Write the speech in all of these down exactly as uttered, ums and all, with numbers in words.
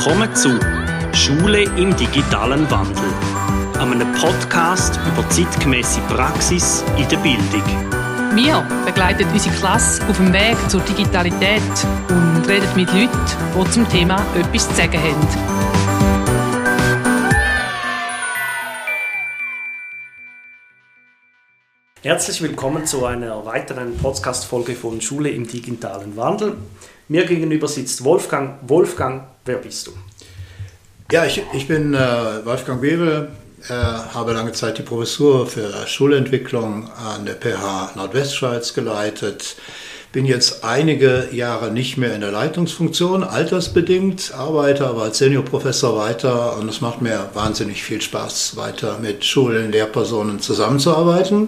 Willkommen zu Schule im digitalen Wandel, einem Podcast über zeitgemäße Praxis in der Bildung. Wir begleiten unsere Klasse auf dem Weg zur Digitalität und reden mit Leuten, die zum Thema etwas zu sagen haben. Herzlich willkommen zu einer weiteren Podcast-Folge von Schule im digitalen Wandel. Mir gegenüber sitzt Wolfgang. Wolfgang, wer bist du? Ja, ich, ich bin äh, Wolfgang Bebel, äh, habe lange Zeit die Professur für Schulentwicklung an der P H Nordwestschweiz geleitet. Bin jetzt einige Jahre nicht mehr in der Leitungsfunktion, altersbedingt, arbeite aber als Seniorprofessor weiter und es macht mir wahnsinnig viel Spaß, weiter mit Schulen, Lehrpersonen zusammenzuarbeiten.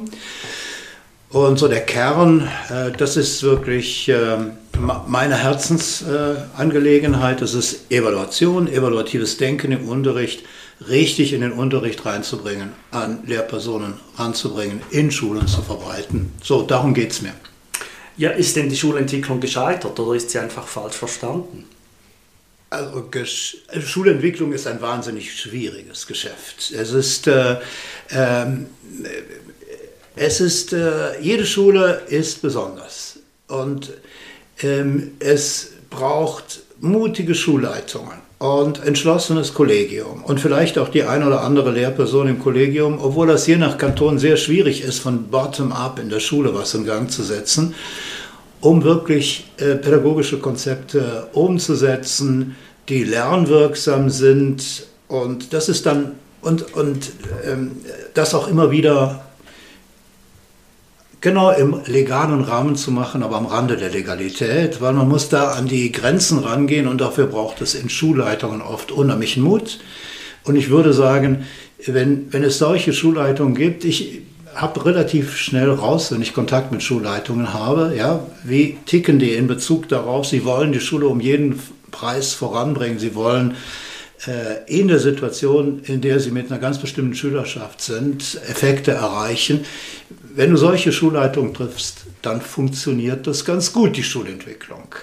Und so der Kern, äh, das ist wirklich äh, meine Herzensangelegenheit, das ist Evaluation, evaluatives Denken im Unterricht, richtig in den Unterricht reinzubringen, an Lehrpersonen ranzubringen, in Schulen zu verbreiten. So, darum geht es mir. Ja, ist denn die Schulentwicklung gescheitert oder ist sie einfach falsch verstanden? Also Schulentwicklung ist ein wahnsinnig schwieriges Geschäft. Es ist, äh, äh, es ist äh, jede Schule ist besonders und ähm, es braucht mutige Schulleitungen und entschlossenes Kollegium und vielleicht auch die eine oder andere Lehrperson im Kollegium, obwohl das je nach Kanton sehr schwierig ist, von bottom-up in der Schule was in Gang zu setzen, um wirklich äh, pädagogische Konzepte umzusetzen, die lernwirksam sind und das ist dann und, und ähm, das auch immer wieder genau im legalen Rahmen zu machen, aber am Rande der Legalität, weil man muss da an die Grenzen rangehen und dafür braucht es in Schulleitungen oft unheimlichen Mut. Und ich würde sagen, wenn, wenn es solche Schulleitungen gibt, ich habe relativ schnell raus, wenn ich Kontakt mit Schulleitungen habe, ja, wie ticken die in Bezug darauf, sie wollen die Schule um jeden Preis voranbringen, sie wollen äh, in der Situation, in der sie mit einer ganz bestimmten Schülerschaft sind, Effekte erreichen. Wenn du solche Schulleitungen triffst, dann funktioniert das ganz gut, die Schulentwicklung.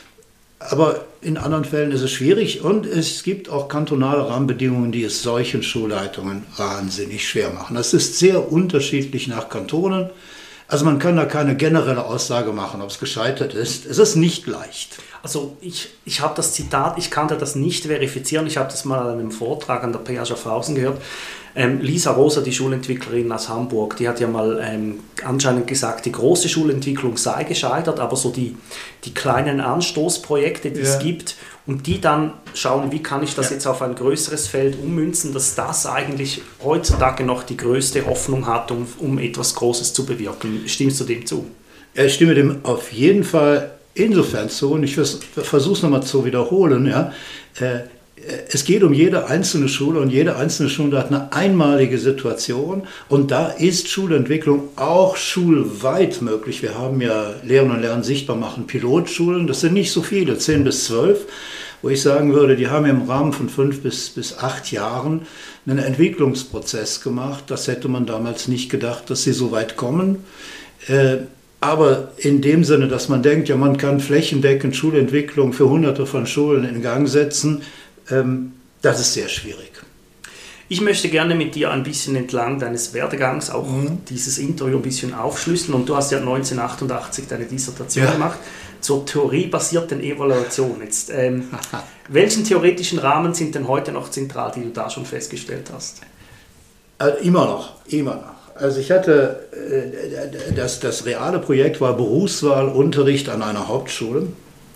Aber in anderen Fällen ist es schwierig und es gibt auch kantonale Rahmenbedingungen, die es solchen Schulleitungen wahnsinnig schwer machen. Das ist sehr unterschiedlich nach Kantonen. Also man kann da keine generelle Aussage machen, ob es gescheitert ist. Es ist nicht leicht. Also ich, ich habe das Zitat, ich kannte das nicht verifizieren, ich habe das mal an einem Vortrag an der P H Schaffhausen gehört. Ähm, Lisa Rosa, die Schulentwicklerin aus Hamburg, die hat ja mal ähm, anscheinend gesagt, die große Schulentwicklung sei gescheitert, aber so die, die kleinen Anstoßprojekte, die ja. es gibt und die dann schauen, wie kann ich das ja. jetzt auf ein größeres Feld ummünzen, dass das eigentlich heutzutage noch die größte Hoffnung hat, um, um etwas Großes zu bewirken. Stimmst du dem zu? Ja, ich stimme dem auf jeden Fall insofern zu und ich versuche es nochmal zu wiederholen. Ja. Äh, Es geht um jede einzelne Schule und jede einzelne Schule hat eine einmalige Situation und da ist Schulentwicklung auch schulweit möglich. Wir haben ja Lehren und Lernen sichtbar machen Pilotschulen, das sind nicht so viele, zehn bis zwölf, wo ich sagen würde, die haben im Rahmen von fünf bis, bis acht Jahren einen Entwicklungsprozess gemacht. Das hätte man damals nicht gedacht, dass sie so weit kommen. Äh, Aber in dem Sinne, dass man denkt, ja, man kann flächendeckend Schulentwicklung für hunderte von Schulen in Gang setzen, ähm, das ist sehr schwierig. Ich möchte gerne mit dir ein bisschen entlang deines Werdegangs auch mhm. dieses Interview ein bisschen aufschlüsseln. Und du hast ja neunzehnhundertachtundachtzig deine Dissertation ja. gemacht zur theoriebasierten Evaluation. Jetzt, ähm, welchen theoretischen Rahmen sind denn heute noch zentral, die du da schon festgestellt hast? Also immer noch, immer noch. Also ich hatte, äh, das, das reale Projekt war Berufswahlunterricht an einer Hauptschule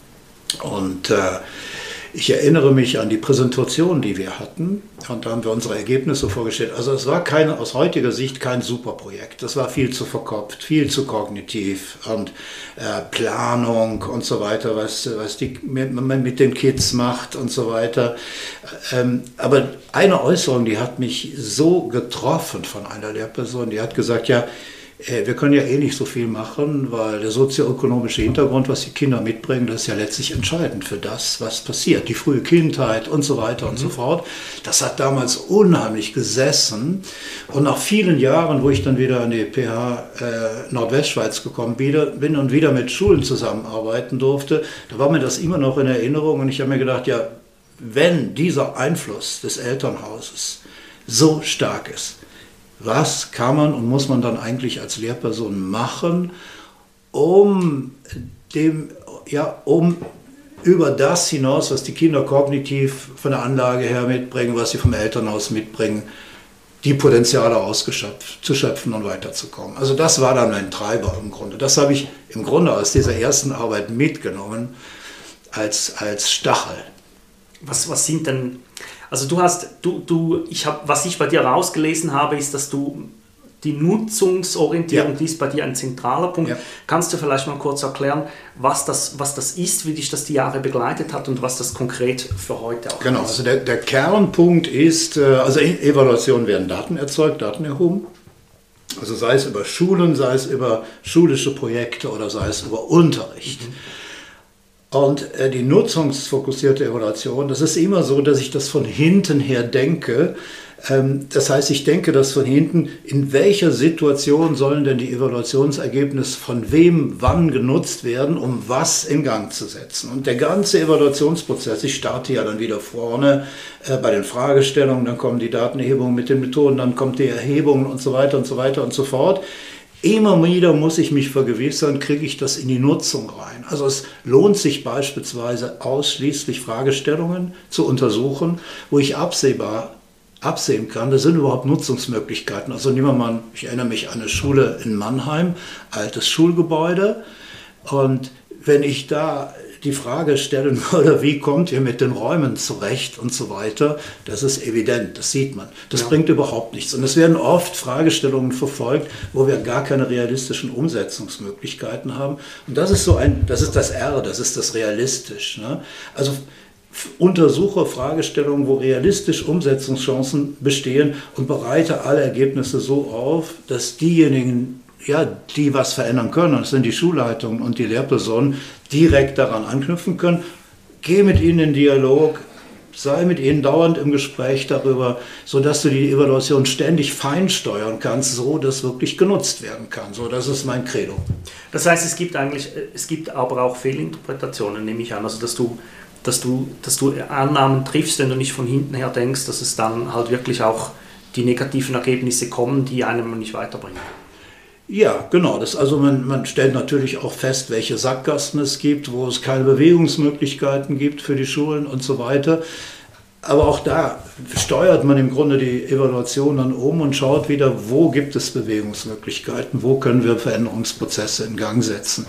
und äh, ich erinnere mich an die Präsentation, die wir hatten und da haben wir unsere Ergebnisse vorgestellt. Also es war keine, aus heutiger Sicht kein super Projekt. Das war viel zu verkopft, viel zu kognitiv und äh, Planung und so weiter, was, was die, man mit den Kids macht und so weiter. Ähm, aber eine Äußerung, die hat mich so getroffen von einer Lehrperson, die hat gesagt, ja, wir können ja eh nicht so viel machen, weil der sozioökonomische Hintergrund, was die Kinder mitbringen, das ist ja letztlich entscheidend für das, was passiert. Die frühe Kindheit und so weiter und mhm. so fort. Das hat damals unheimlich gesessen. Und nach vielen Jahren, wo ich dann wieder an die P H äh, Nordwestschweiz gekommen bin und wieder mit Schulen zusammenarbeiten durfte, da war mir das immer noch in Erinnerung. Und ich habe mir gedacht, ja, wenn dieser Einfluss des Elternhauses so stark ist, was kann man und muss man dann eigentlich als Lehrperson machen, um dem, ja, um über das hinaus, was die Kinder kognitiv von der Anlage her mitbringen, was sie vom Elternhaus mitbringen, die Potenziale auszuschöpfen und weiterzukommen. Also das war dann mein Treiber im Grunde. Das habe ich im Grunde aus dieser ersten Arbeit mitgenommen als, als Stachel. Was, was sind denn, also du hast, du, du, ich habe, was ich bei dir rausgelesen habe, ist, dass du die Nutzungsorientierung, ja. die ist bei dir ein zentraler Punkt. Ja. Kannst du vielleicht mal kurz erklären, was das, was das ist, wie dich das die Jahre begleitet hat und was das konkret für heute auch genau, ist? Genau, also der, der Kernpunkt ist, also in Evaluationen werden Daten erzeugt, Daten erhoben. Also sei es über Schulen, sei es über schulische Projekte oder sei es über Unterricht. Mhm. Und äh, die nutzungsfokussierte Evaluation, das ist immer so, dass ich das von hinten her denke. Ähm, das heißt, ich denke das von hinten, in welcher Situation sollen denn die Evaluationsergebnisse von wem wann genutzt werden, um was in Gang zu setzen. Und der ganze Evaluationsprozess, ich starte ja dann wieder vorne äh, bei den Fragestellungen, dann kommen die Datenerhebungen mit den Methoden, dann kommt die Erhebung und so weiter und so weiter und so fort. Immer wieder muss ich mich vergewissern, kriege ich das in die Nutzung rein. Also es lohnt sich beispielsweise ausschließlich Fragestellungen zu untersuchen, wo ich absehbar absehen kann, das sind überhaupt Nutzungsmöglichkeiten. Also nehmen wir mal, ich erinnere mich an eine Schule in Mannheim, altes Schulgebäude. Und wenn ich da die Frage stellen würde, wie kommt ihr mit den Räumen zurecht und so weiter, das ist evident, das sieht man. Das ja. bringt überhaupt nichts. Und es werden oft Fragestellungen verfolgt, wo wir gar keine realistischen Umsetzungsmöglichkeiten haben. Und das ist so ein, das ist das R, das ist das realistisch. Ne? Also untersuche Fragestellungen, wo realistisch Umsetzungschancen bestehen und bereite alle Ergebnisse so auf, dass diejenigen, ja, die was verändern können, das sind die Schulleitungen und die Lehrpersonen, direkt daran anknüpfen können. Geh mit ihnen in Dialog, sei mit ihnen dauernd im Gespräch darüber, sodass du die Evaluation ständig feinsteuern kannst, so dass wirklich genutzt werden kann. So, das ist mein Credo. Das heißt, es gibt eigentlich, es gibt aber auch Fehlinterpretationen, nehme ich an, also dass du Dass du, dass du Annahmen triffst, wenn du nicht von hinten her denkst, dass es dann halt wirklich auch die negativen Ergebnisse kommen, die einem nicht weiterbringen. Ja, genau. Das, also man, man stellt natürlich auch fest, welche Sackgassen es gibt, wo es keine Bewegungsmöglichkeiten gibt für die Schulen und so weiter. Aber auch da steuert man im Grunde die Evaluation dann um und schaut wieder, wo gibt es Bewegungsmöglichkeiten, wo können wir Veränderungsprozesse in Gang setzen.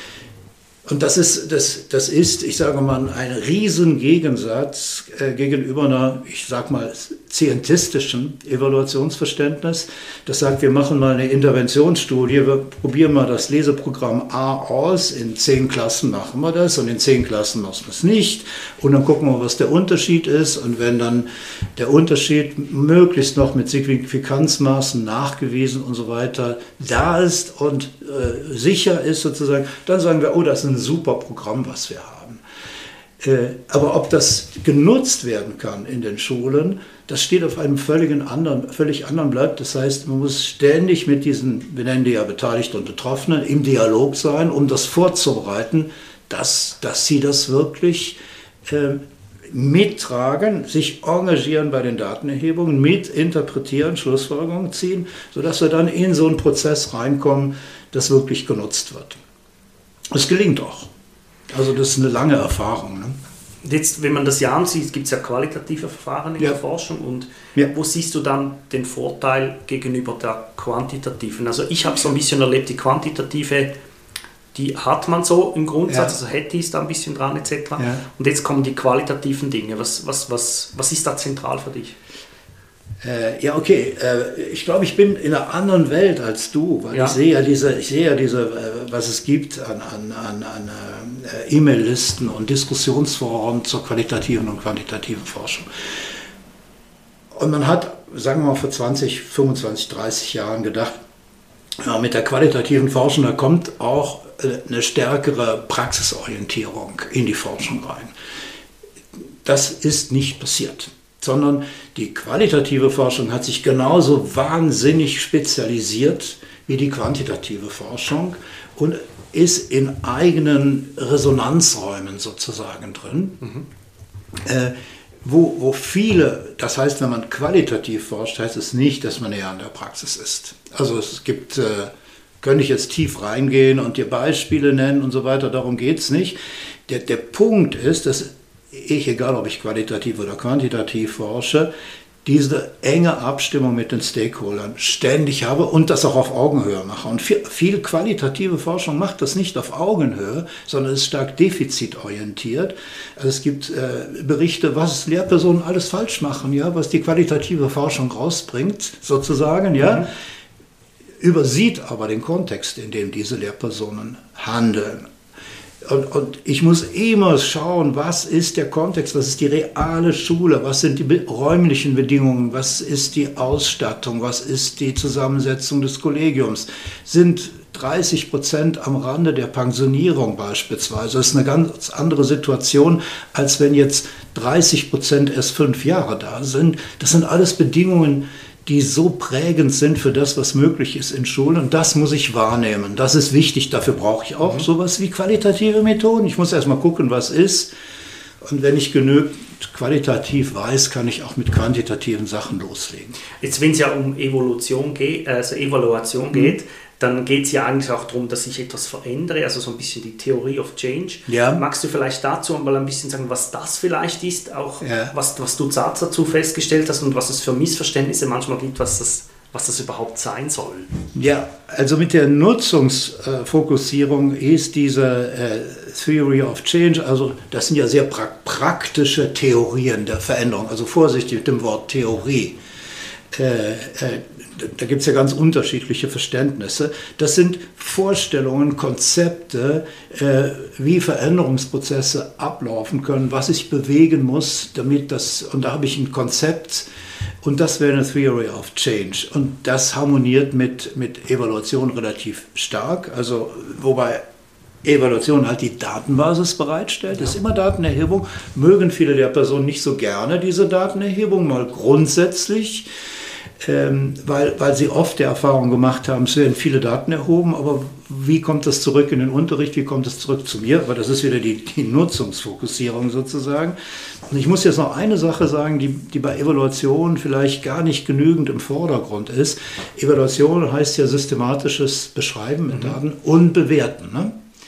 Und das ist, das, das ist, ich sage mal, ein riesen Gegensatz äh, gegenüber einer, ich sage mal, scientistischen Evaluationsverständnis. Das sagt, wir machen mal eine Interventionsstudie, wir probieren mal das Leseprogramm A aus, in zehn Klassen machen wir das und in zehn Klassen machen wir es nicht. Und dann gucken wir, was der Unterschied ist. Und wenn dann der Unterschied möglichst noch mit Signifikanzmaßen nachgewiesen und so weiter da ist und äh, sicher ist sozusagen, dann sagen wir, oh, das ist ein super Programm, was wir haben. Äh, aber ob das genutzt werden kann in den Schulen, das steht auf einem völlig anderen, völlig anderen Blatt. Das heißt, man muss ständig mit diesen, wir nennen die ja Beteiligten und Betroffenen, im Dialog sein, um das vorzubereiten, dass, dass sie das wirklich äh, mittragen, sich engagieren bei den Datenerhebungen, mitinterpretieren, Schlussfolgerungen ziehen, sodass wir dann in so einen Prozess reinkommen, das wirklich genutzt wird. Es gelingt auch. Also das ist eine lange Erfahrung. Ne? Jetzt, wenn man das ja ansieht, gibt es ja qualitative Verfahren in ja. der Forschung und ja. wo siehst du dann den Vorteil gegenüber der quantitativen? Also ich habe so ein bisschen erlebt, die quantitative, die hat man so im Grundsatz, ja. also Hattie ist da ein bisschen dran et cetera. Ja. Und jetzt kommen die qualitativen Dinge. Was, was, was, was ist da zentral für dich? Äh, ja, okay. Äh, ich glaube, ich bin in einer anderen Welt als du, weil ja. ich sehe ja diese, ich sehe ja diese, äh, was es gibt an, an, an, an äh, E-Mail-Listen und Diskussionsforen zur qualitativen und quantitativen Forschung. Und man hat, sagen wir mal, vor zwanzig, fünfundzwanzig, dreißig Jahren gedacht, ja, mit der qualitativen Forschung, da kommt auch äh, eine stärkere Praxisorientierung in die Forschung rein. Das ist nicht passiert. Sondern die qualitative Forschung hat sich genauso wahnsinnig spezialisiert wie die quantitative Forschung und ist in eigenen Resonanzräumen sozusagen drin. Mhm. Äh, wo, wo viele, das heißt, wenn man qualitativ forscht, heißt es nicht, dass man näher an der Praxis ist. Also es gibt, äh, könnte ich jetzt tief reingehen und dir Beispiele nennen und so weiter, darum geht es nicht. Der, der Punkt ist, dass ich, egal ob ich qualitativ oder quantitativ forsche, diese enge Abstimmung mit den Stakeholdern ständig habe und das auch auf Augenhöhe mache. Und viel, viel qualitative Forschung macht das nicht auf Augenhöhe, sondern ist stark defizitorientiert. Also es gibt äh, Berichte, was Lehrpersonen alles falsch machen, ja, was die qualitative Forschung rausbringt, sozusagen, ja, mhm. übersieht aber den Kontext, in dem diese Lehrpersonen handeln. Und, und ich muss immer schauen, was ist der Kontext, was ist die reale Schule, was sind die räumlichen Bedingungen, was ist die Ausstattung, was ist die Zusammensetzung des Kollegiums. Sind dreißig Prozent am Rande der Pensionierung beispielsweise. Das ist eine ganz andere Situation, als wenn jetzt dreißig Prozent erst fünf Jahre da sind. Das sind alles Bedingungen, die so prägend sind für das, was möglich ist in Schulen. Und das muss ich wahrnehmen. Das ist wichtig. Dafür brauche ich auch mhm. sowas wie qualitative Methoden. Ich muss erstmal gucken, was ist. Und wenn ich genügend qualitativ weiß, kann ich auch mit quantitativen Sachen loslegen. Jetzt, wenn es ja um Evolution geht, also Evaluation mhm. geht, dann geht es ja eigentlich auch darum, dass ich etwas verändere, also so ein bisschen die Theory of Change. Ja. Magst du vielleicht dazu mal ein bisschen sagen, was das vielleicht ist, auch ja. was, was du dazu festgestellt hast und was es für Missverständnisse manchmal gibt, was das, was das überhaupt sein soll? Ja, also mit der Nutzungsfokussierung ist diese äh, Theory of Change, also das sind ja sehr pra- praktische Theorien der Veränderung, also vorsichtig mit dem Wort Theorie. Äh, äh, Da gibt es ja ganz unterschiedliche Verständnisse. Das sind Vorstellungen, Konzepte, äh, wie Veränderungsprozesse ablaufen können, was ich bewegen muss, damit das, und da habe ich ein Konzept, und das wäre eine Theory of Change. Und das harmoniert mit, mit Evaluation relativ stark, also wobei Evaluation halt die Datenbasis bereitstellt, ja. ist immer Datenerhebung, mögen viele der Personen nicht so gerne diese Datenerhebung, mal grundsätzlich, Ähm, weil, weil sie oft die Erfahrung gemacht haben, es werden viele Daten erhoben, aber wie kommt das zurück in den Unterricht, wie kommt das zurück zu mir? Aber das ist wieder die, die Nutzungsfokussierung sozusagen. Und ich muss jetzt noch eine Sache sagen, die, die bei Evaluation vielleicht gar nicht genügend im Vordergrund ist. Evaluation heißt ja systematisches Beschreiben mit mhm. Daten und Bewerten, ne?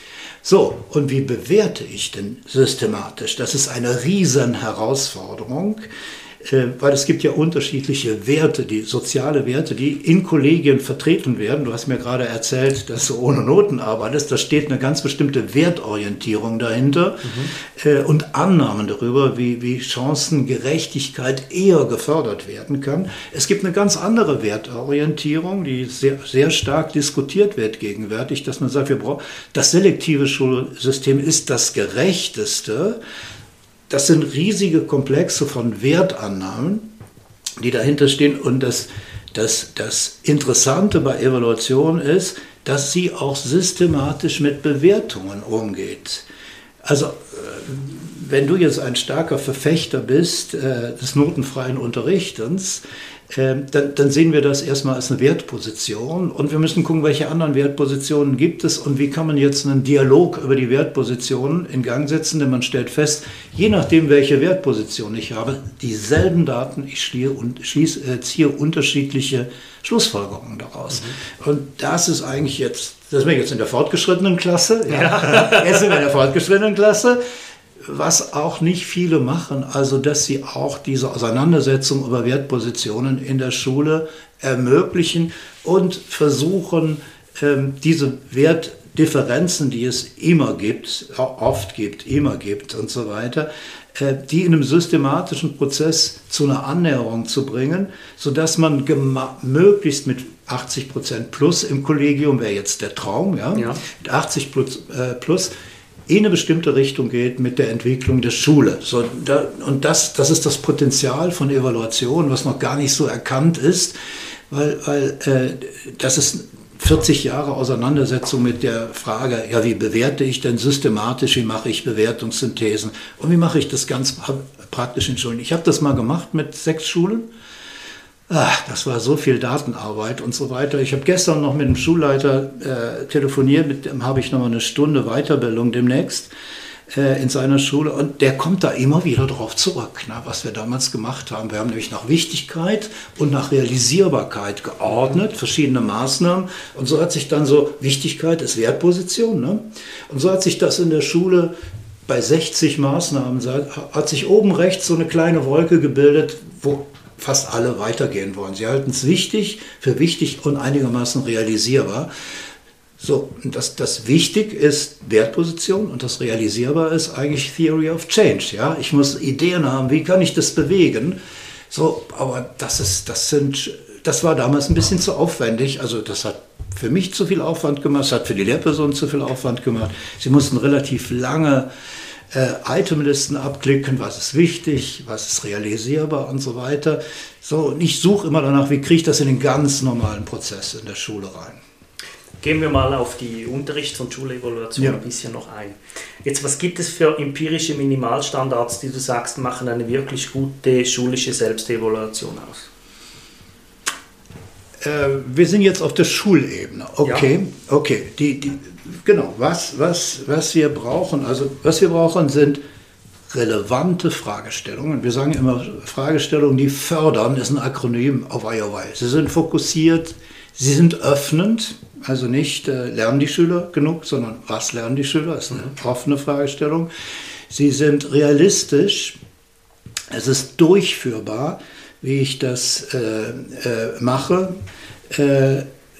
So, und wie bewerte ich denn systematisch? Das ist eine riesen Herausforderung. Weil es gibt ja unterschiedliche Werte, die soziale Werte, die in Kollegien vertreten werden. Du hast mir gerade erzählt, dass du ohne Noten arbeitest. Da steht eine ganz bestimmte Wertorientierung dahinter mhm. und Annahmen darüber, wie, wie Chancengerechtigkeit eher gefördert werden kann. Es gibt eine ganz andere Wertorientierung, die sehr, sehr stark diskutiert wird gegenwärtig, dass man sagt, wir brauchen, das selektive Schulsystem ist das gerechteste. Das sind riesige Komplexe von Wertannahmen, die dahinter stehen. Und das, das, das Interessante bei Evaluation ist, dass sie auch systematisch mit Bewertungen umgeht. Also wenn du jetzt ein starker Verfechter bist des notenfreien Unterrichtens, Dann, dann sehen wir das erstmal als eine Wertposition und wir müssen gucken, welche anderen Wertpositionen gibt es und wie kann man jetzt einen Dialog über die Wertpositionen in Gang setzen, denn man stellt fest, je nachdem, welche Wertposition ich habe, dieselben Daten, ich schließe, schließe, äh, ziehe unterschiedliche Schlussfolgerungen daraus. Mhm. Und das ist eigentlich jetzt, das sind wir jetzt in der fortgeschrittenen Klasse, ja. Ja. Jetzt sind wir in der fortgeschrittenen Klasse, was auch nicht viele machen, also dass sie auch diese Auseinandersetzung über Wertpositionen in der Schule ermöglichen und versuchen, diese Wertdifferenzen, die es immer gibt, oft gibt, immer gibt und so weiter, die in einem systematischen Prozess zu einer Annäherung zu bringen, sodass man gema- möglichst mit achtzig Prozent plus im Kollegium, wäre jetzt der Traum, ja, ja. mit achtzig plus, äh, plus in eine bestimmte Richtung geht mit der Entwicklung der Schule. So, da, und das, das ist das Potenzial von Evaluation, was noch gar nicht so erkannt ist, weil, weil äh, das ist vierzig Jahre Auseinandersetzung mit der Frage, ja, wie bewerte ich denn systematisch, wie mache ich Bewertungssynthesen und wie mache ich das ganz praktisch in Schulen. Ich habe das mal gemacht mit sechs Schulen. Ach, das war so viel Datenarbeit und so weiter. Ich habe gestern noch mit dem Schulleiter äh, telefoniert, mit dem habe ich noch mal eine Stunde Weiterbildung demnächst. äh, in seiner Schule und der kommt da immer wieder drauf zurück, ne, was wir damals gemacht haben. Wir haben nämlich nach Wichtigkeit und nach Realisierbarkeit geordnet, verschiedene Maßnahmen und so hat sich dann so, Wichtigkeit ist Wertposition, ne? Und so hat sich das in der Schule bei sechzig Maßnahmen, hat sich oben rechts so eine kleine Wolke gebildet, wo fast alle weitergehen wollen. Sie halten es wichtig, für wichtig und einigermaßen realisierbar. So, das, das wichtig ist Wertposition und das realisierbar ist eigentlich Theory of Change. Ja? Ich muss Ideen haben, wie kann ich das bewegen? So, aber das, ist, das, sind, das war damals ein bisschen zu aufwendig. Also das hat für mich zu viel Aufwand gemacht, es hat für die Lehrpersonen zu viel Aufwand gemacht. Sie mussten relativ lange Äh, Itemlisten abklicken, was ist wichtig, was ist realisierbar und so weiter. So, und ich suche immer danach, wie kriege ich das in den ganz normalen Prozess in der Schule rein. Gehen wir mal auf die Unterrichts- und Schulevaluation ja. ein bisschen noch ein. Jetzt, was gibt es für empirische Minimalstandards, die du sagst, machen eine wirklich gute schulische Selbstevaluation aus? Äh, wir sind jetzt auf der Schulebene. Okay, ja. okay. Die, die, genau, was, was, was wir brauchen, also was wir brauchen, sind relevante Fragestellungen. Wir sagen immer, Fragestellungen, die fördern, ist ein Akronym auf I O I. Sie sind fokussiert, sie sind öffnend, also nicht äh, lernen die Schüler genug, sondern was lernen die Schüler, ist eine mhm. offene Fragestellung. Sie sind realistisch, es ist durchführbar, wie ich das äh, äh, mache. Äh,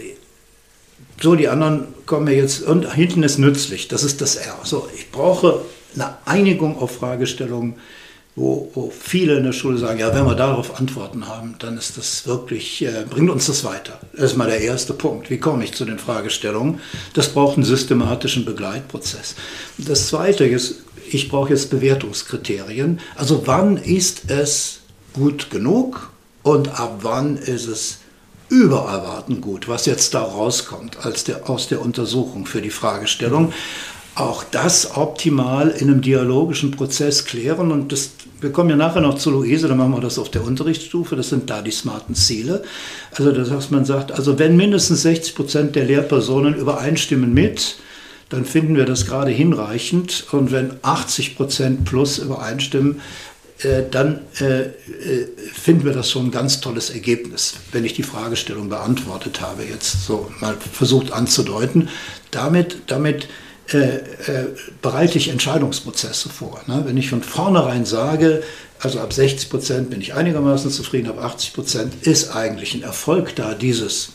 so, die anderen kommen mir jetzt, und hinten ist nützlich, das ist das R. So, ich brauche eine Einigung auf Fragestellungen, wo, wo viele in der Schule sagen, ja, wenn wir darauf Antworten haben, dann ist das wirklich, äh, bringt uns das weiter. Das ist mal der erste Punkt. Wie komme ich zu den Fragestellungen? Das braucht einen systematischen Begleitprozess. Das zweite ist, ich brauche jetzt Bewertungskriterien. Also wann ist es gut genug und ab wann ist es über Erwarten gut, was jetzt da rauskommt als der, aus der Untersuchung für die Fragestellung. Auch das optimal in einem dialogischen Prozess klären und das, wir kommen ja nachher noch zu Luise, dann machen wir das auf der Unterrichtsstufe, das sind da die smarten Ziele. Also das heißt, man sagt, also wenn mindestens sechzig Prozent der Lehrpersonen übereinstimmen mit, dann finden wir das gerade hinreichend und wenn achtzig Prozent plus übereinstimmen, Äh, dann äh, äh, finden wir das schon ein ganz tolles Ergebnis, wenn ich die Fragestellung beantwortet habe, jetzt so mal versucht anzudeuten. Damit, damit äh, äh, bereite ich Entscheidungsprozesse vor. Ne? Wenn ich von vornherein sage, also ab sechzig Prozent bin ich einigermaßen zufrieden, ab achtzig Prozent ist eigentlich ein Erfolg da, dieses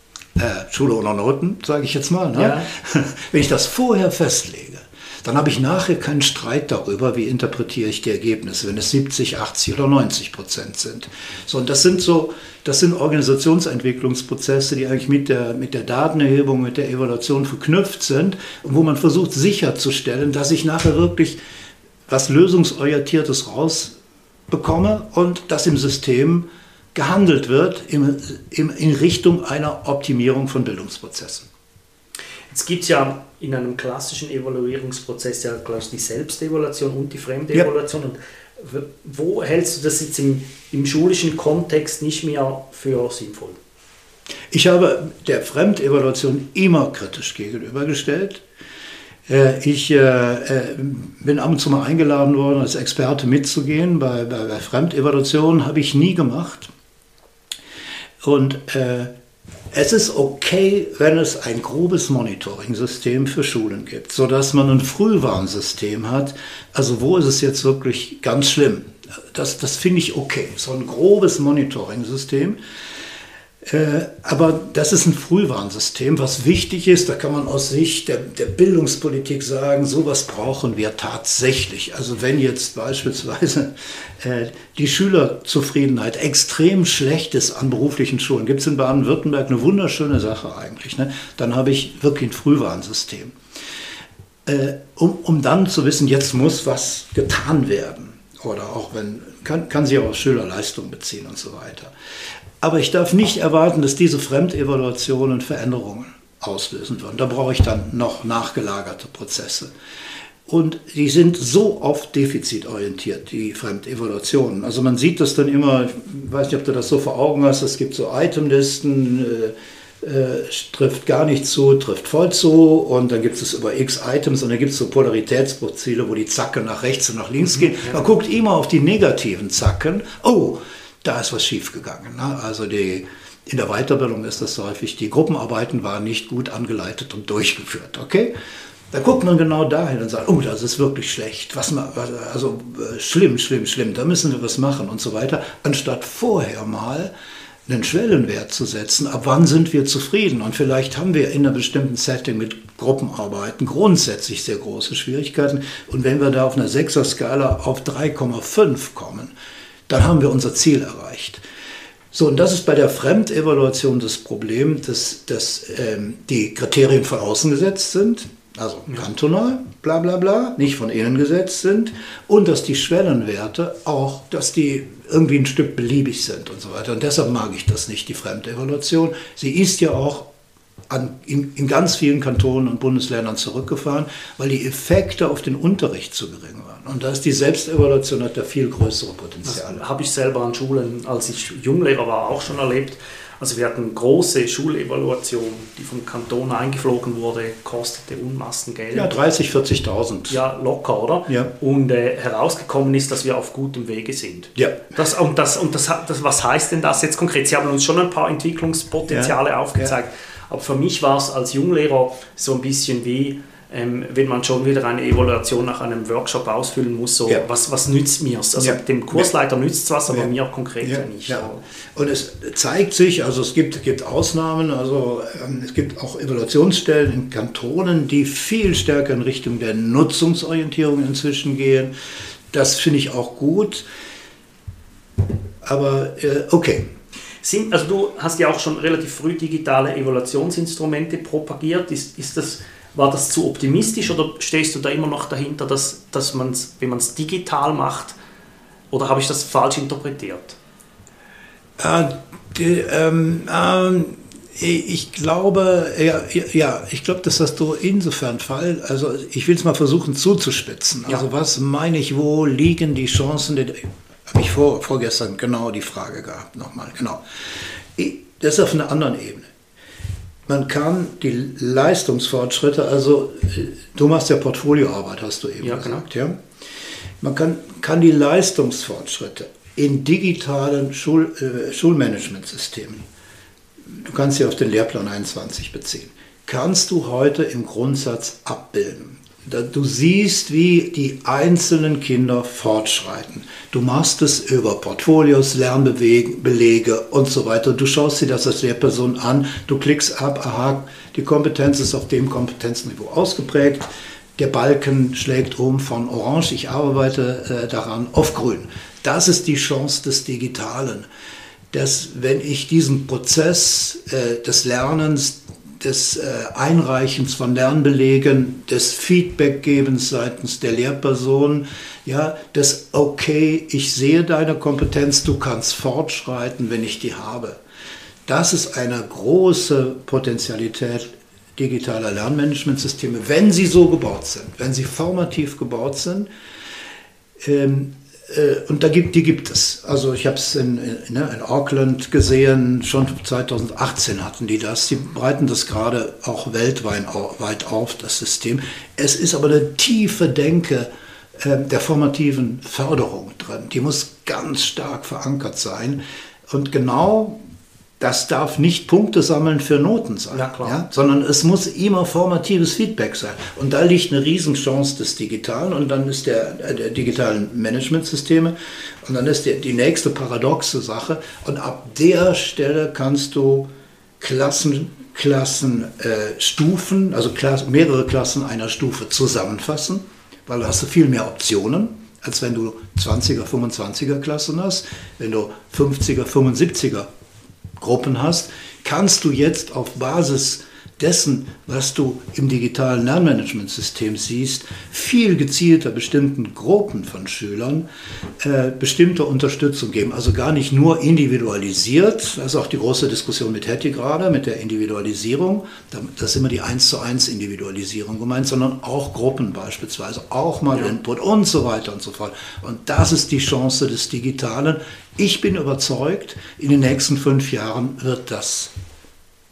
äh, Schule ohne Noten, sage ich jetzt mal. Ne? Ja. Wenn ich das vorher festlege, dann habe ich nachher keinen Streit darüber, wie interpretiere ich die Ergebnisse, wenn es siebzig, achtzig oder neunzig Prozent sind. So, und das sind so, das sind Organisationsentwicklungsprozesse, die eigentlich mit der, mit der Datenerhebung, mit der Evaluation verknüpft sind und wo man versucht sicherzustellen, dass ich nachher wirklich was Lösungsorientiertes rausbekomme und dass im System gehandelt wird im, im, in Richtung einer Optimierung von Bildungsprozessen. Jetzt gibt es ja in einem klassischen Evaluierungsprozess ja, glaube ich, die Selbstevaluation und die Fremdevaluation. Ja. Und wo hältst du das jetzt im, im schulischen Kontext nicht mehr für sinnvoll? Ich habe der Fremdevaluation immer kritisch gegenübergestellt. Ich äh, bin ab und zu mal eingeladen worden, als Experte mitzugehen. Bei, bei, bei Fremdevaluationen habe ich nie gemacht. Und äh, es ist okay, wenn es ein grobes Monitoring-System für Schulen gibt, sodass man ein Frühwarnsystem hat. Also wo ist es jetzt wirklich ganz schlimm? Das, das finde ich okay, so ein grobes Monitoring-System. Äh, aber das ist ein Frühwarnsystem, was wichtig ist. Da kann man aus Sicht der, der Bildungspolitik sagen, sowas brauchen wir tatsächlich. Also wenn jetzt beispielsweise äh, die Schülerzufriedenheit extrem schlecht ist an beruflichen Schulen, gibt es in Baden-Württemberg eine wunderschöne Sache eigentlich, ne? Dann habe ich wirklich ein Frühwarnsystem. Äh, um, um dann zu wissen, jetzt muss was getan werden. Oder auch wenn, kann, kann sich auch auf Schülerleistung beziehen und so weiter. Aber ich darf nicht erwarten, dass diese Fremdevaluationen Veränderungen auslösen würden. Da brauche ich dann noch nachgelagerte Prozesse. Und die sind so oft defizitorientiert, die Fremdevaluationen. Also man sieht das dann immer, ich weiß nicht, ob du das so vor Augen hast, es gibt so Itemlisten, äh, trifft gar nicht zu, trifft voll zu und dann gibt es über x Items und dann gibt es so Polaritätsprofile, wo die Zacken nach rechts und nach links mhm, gehen. Ja. Man guckt immer auf die negativen Zacken. Oh, da ist was schiefgegangen. Ne? Also die, in der Weiterbildung ist das häufig, die Gruppenarbeiten waren nicht gut angeleitet und durchgeführt. Okay? Da guckt man genau dahin und sagt, oh, das ist wirklich schlecht. Was man, also äh, schlimm, schlimm, schlimm, da müssen wir was machen und so weiter. Anstatt vorher mal einen Schwellenwert zu setzen, ab wann sind wir zufrieden? Und vielleicht haben wir in einer bestimmten Setting mit Gruppenarbeiten grundsätzlich sehr große Schwierigkeiten. Und wenn wir da auf einer Sechser-Skala auf drei Komma fünf kommen, dann haben wir unser Ziel erreicht. So, und das ist bei der Fremdevaluation das Problem, dass, dass ähm, die Kriterien von außen gesetzt sind, also kantonal, bla bla bla, nicht von innen gesetzt sind und dass die Schwellenwerte auch, dass die irgendwie ein Stück beliebig sind und so weiter. Und deshalb mag ich das nicht, die Fremdevaluation. Sie ist ja auch an, in, in ganz vielen Kantonen und Bundesländern zurückgefahren, weil die Effekte auf den Unterricht zu gering waren. Und da ist die Selbstevaluation, hat da viel größere Potenziale. Das habe ich selber an Schulen, als ich Junglehrer war, auch schon erlebt. Also wir hatten große Schulevaluation, die vom Kanton eingeflogen wurde, kostete Unmassen Geld. Ja, dreißig, vierzigtausend. Ja, locker, oder? Ja. Und äh, herausgekommen ist, dass wir auf gutem Wege sind. Ja. Das, und das, und das, das, was heißt denn das jetzt konkret? Sie haben uns schon ein paar Entwicklungspotenziale ja. aufgezeigt. Ja. Aber für mich war es als Junglehrer so ein bisschen wie, ähm, wenn man schon wieder eine Evaluation nach einem Workshop ausfüllen muss, so, ja. was, was nützt mir es? Also ja. dem Kursleiter ja. nützt es was, aber ja. mir konkret ja. nicht. Ja. Und es zeigt sich, also es gibt, gibt Ausnahmen, also ähm, es gibt auch Evaluationsstellen in Kantonen, die viel stärker in Richtung der Nutzungsorientierung inzwischen gehen. Das finde ich auch gut. Aber äh, okay. Sind, also du hast ja auch schon relativ früh digitale Evaluationsinstrumente propagiert. Ist, ist das, war das zu optimistisch oder stehst du da immer noch dahinter, dass, dass man es, wenn man es digital macht, oder habe ich das falsch interpretiert? Äh, die, ähm, ähm, ich glaube, ja, ja, ich glaube, dass das so insofern Fall, also ich will es mal versuchen zuzuspitzen. Also ja. was meine ich, wo liegen die Chancen, die, habe ich vor, vorgestern genau die Frage gehabt, nochmal, genau. Das ist auf einer anderen Ebene. Man kann die Leistungsfortschritte, also du machst ja Portfolioarbeit, hast du eben ja, gesagt, genau. ja. Man kann, kann die Leistungsfortschritte in digitalen Schul, äh, Schulmanagementsystemen, du kannst sie auf den Lehrplan einundzwanzig beziehen, kannst du heute im Grundsatz abbilden. Du siehst, wie die einzelnen Kinder fortschreiten. Du machst es über Portfolios, Lernbelege und so weiter. Du schaust dir das als Lehrperson an, du klickst ab, aha, die Kompetenz ist auf dem Kompetenzniveau ausgeprägt. Der Balken schlägt um von orange, ich arbeite äh, daran, auf grün. Das ist die Chance des Digitalen, dass wenn ich diesen Prozess äh, des Lernens, des äh, Einreichens von Lernbelegen, des Feedbackgebens seitens der Lehrperson, ja, das okay, ich sehe deine Kompetenz, du kannst fortschreiten, wenn ich die habe. Das ist eine große Potenzialität digitaler Lernmanagementsysteme, wenn sie so gebaut sind, wenn sie formativ gebaut sind. Ähm, Und da gibt, die gibt es. Also ich habe es in, in, in Auckland gesehen, schon zweitausendachtzehn hatten die das. Die breiten das gerade auch weltweit auf, das System. Es ist aber eine tiefe Denke äh, der formativen Förderung drin. Die muss ganz stark verankert sein. Und genau das darf nicht Punkte sammeln für Noten sein, ja, ja, sondern es muss immer formatives Feedback sein. Und da liegt eine Riesenchance des Digitalen und dann ist der, der digitalen Managementsysteme und dann ist der, die nächste paradoxe Sache. Und ab der Stelle kannst du Klassen, Klassen äh, Stufen, also Klasse, mehrere Klassen einer Stufe zusammenfassen, weil da hast du viel mehr Optionen, als wenn du zwanziger, fünfundzwanziger Klassen hast, wenn du fünfziger, fünfundsiebziger Gruppen hast, kannst du jetzt auf Basis dessen, was du im digitalen Lernmanagementsystem siehst, viel gezielter bestimmten Gruppen von Schülern äh, bestimmte Unterstützung geben. Also gar nicht nur individualisiert, das ist auch die große Diskussion mit Hattie gerade, mit der Individualisierung, das ist immer die eins zu eins Individualisierung gemeint, sondern auch Gruppen beispielsweise, auch mal ja. Input und so weiter und so fort. Und das ist die Chance des Digitalen. Ich bin überzeugt, in den nächsten fünf Jahren wird das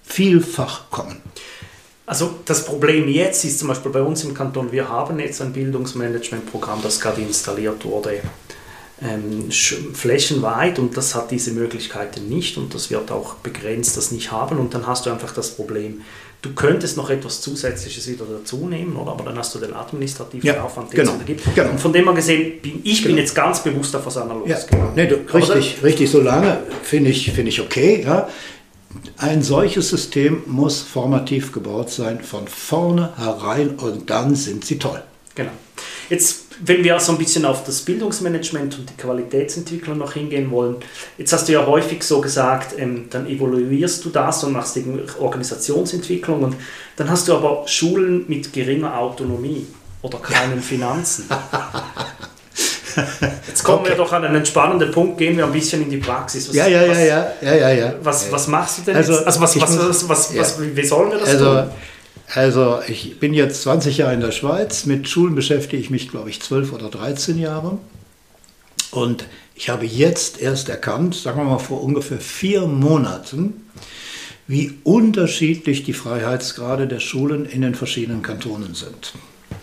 vielfach kommen. Also das Problem jetzt ist zum Beispiel bei uns im Kanton, wir haben jetzt ein Bildungsmanagementprogramm, das gerade installiert wurde, ähm, flächenweit, und das hat diese Möglichkeiten nicht und das wird auch begrenzt das nicht haben, und dann hast du einfach das Problem, du könntest noch etwas Zusätzliches wieder dazu nehmen, oder? Aber dann hast du den administrativen ja, Aufwand, den genau, es da gibt. Genau. Und von dem her gesehen, bin, ich genau. bin jetzt ganz bewusst auf was anderes ja. losgegangen. Nee, du, richtig, dann, richtig, so lange finde ich, find ich okay. Ja. Ein solches System muss formativ gebaut sein, von vorne herein, und dann sind sie toll. Genau. Jetzt, wenn wir so ein bisschen auf das Bildungsmanagement und die Qualitätsentwicklung noch hingehen wollen, jetzt hast du ja häufig so gesagt, ähm, dann evaluierst du das und machst die Organisationsentwicklung, und dann hast du aber Schulen mit geringer Autonomie oder kleinen Finanzen. Jetzt kommen okay. wir doch an einen spannenden Punkt, gehen wir ein bisschen in die Praxis. Was, ja, ja, was, ja, ja, ja, ja, ja. Was, was machst du denn also, jetzt? Also was, was, muss, was, was, ja. was, wie sollen wir das also, tun? Also ich bin jetzt zwanzig Jahre in der Schweiz, mit Schulen beschäftige ich mich, glaube ich, zwölf oder dreizehn Jahre. Und ich habe jetzt erst erkannt, sagen wir mal vor ungefähr vier Monaten, wie unterschiedlich die Freiheitsgrade der Schulen in den verschiedenen Kantonen sind.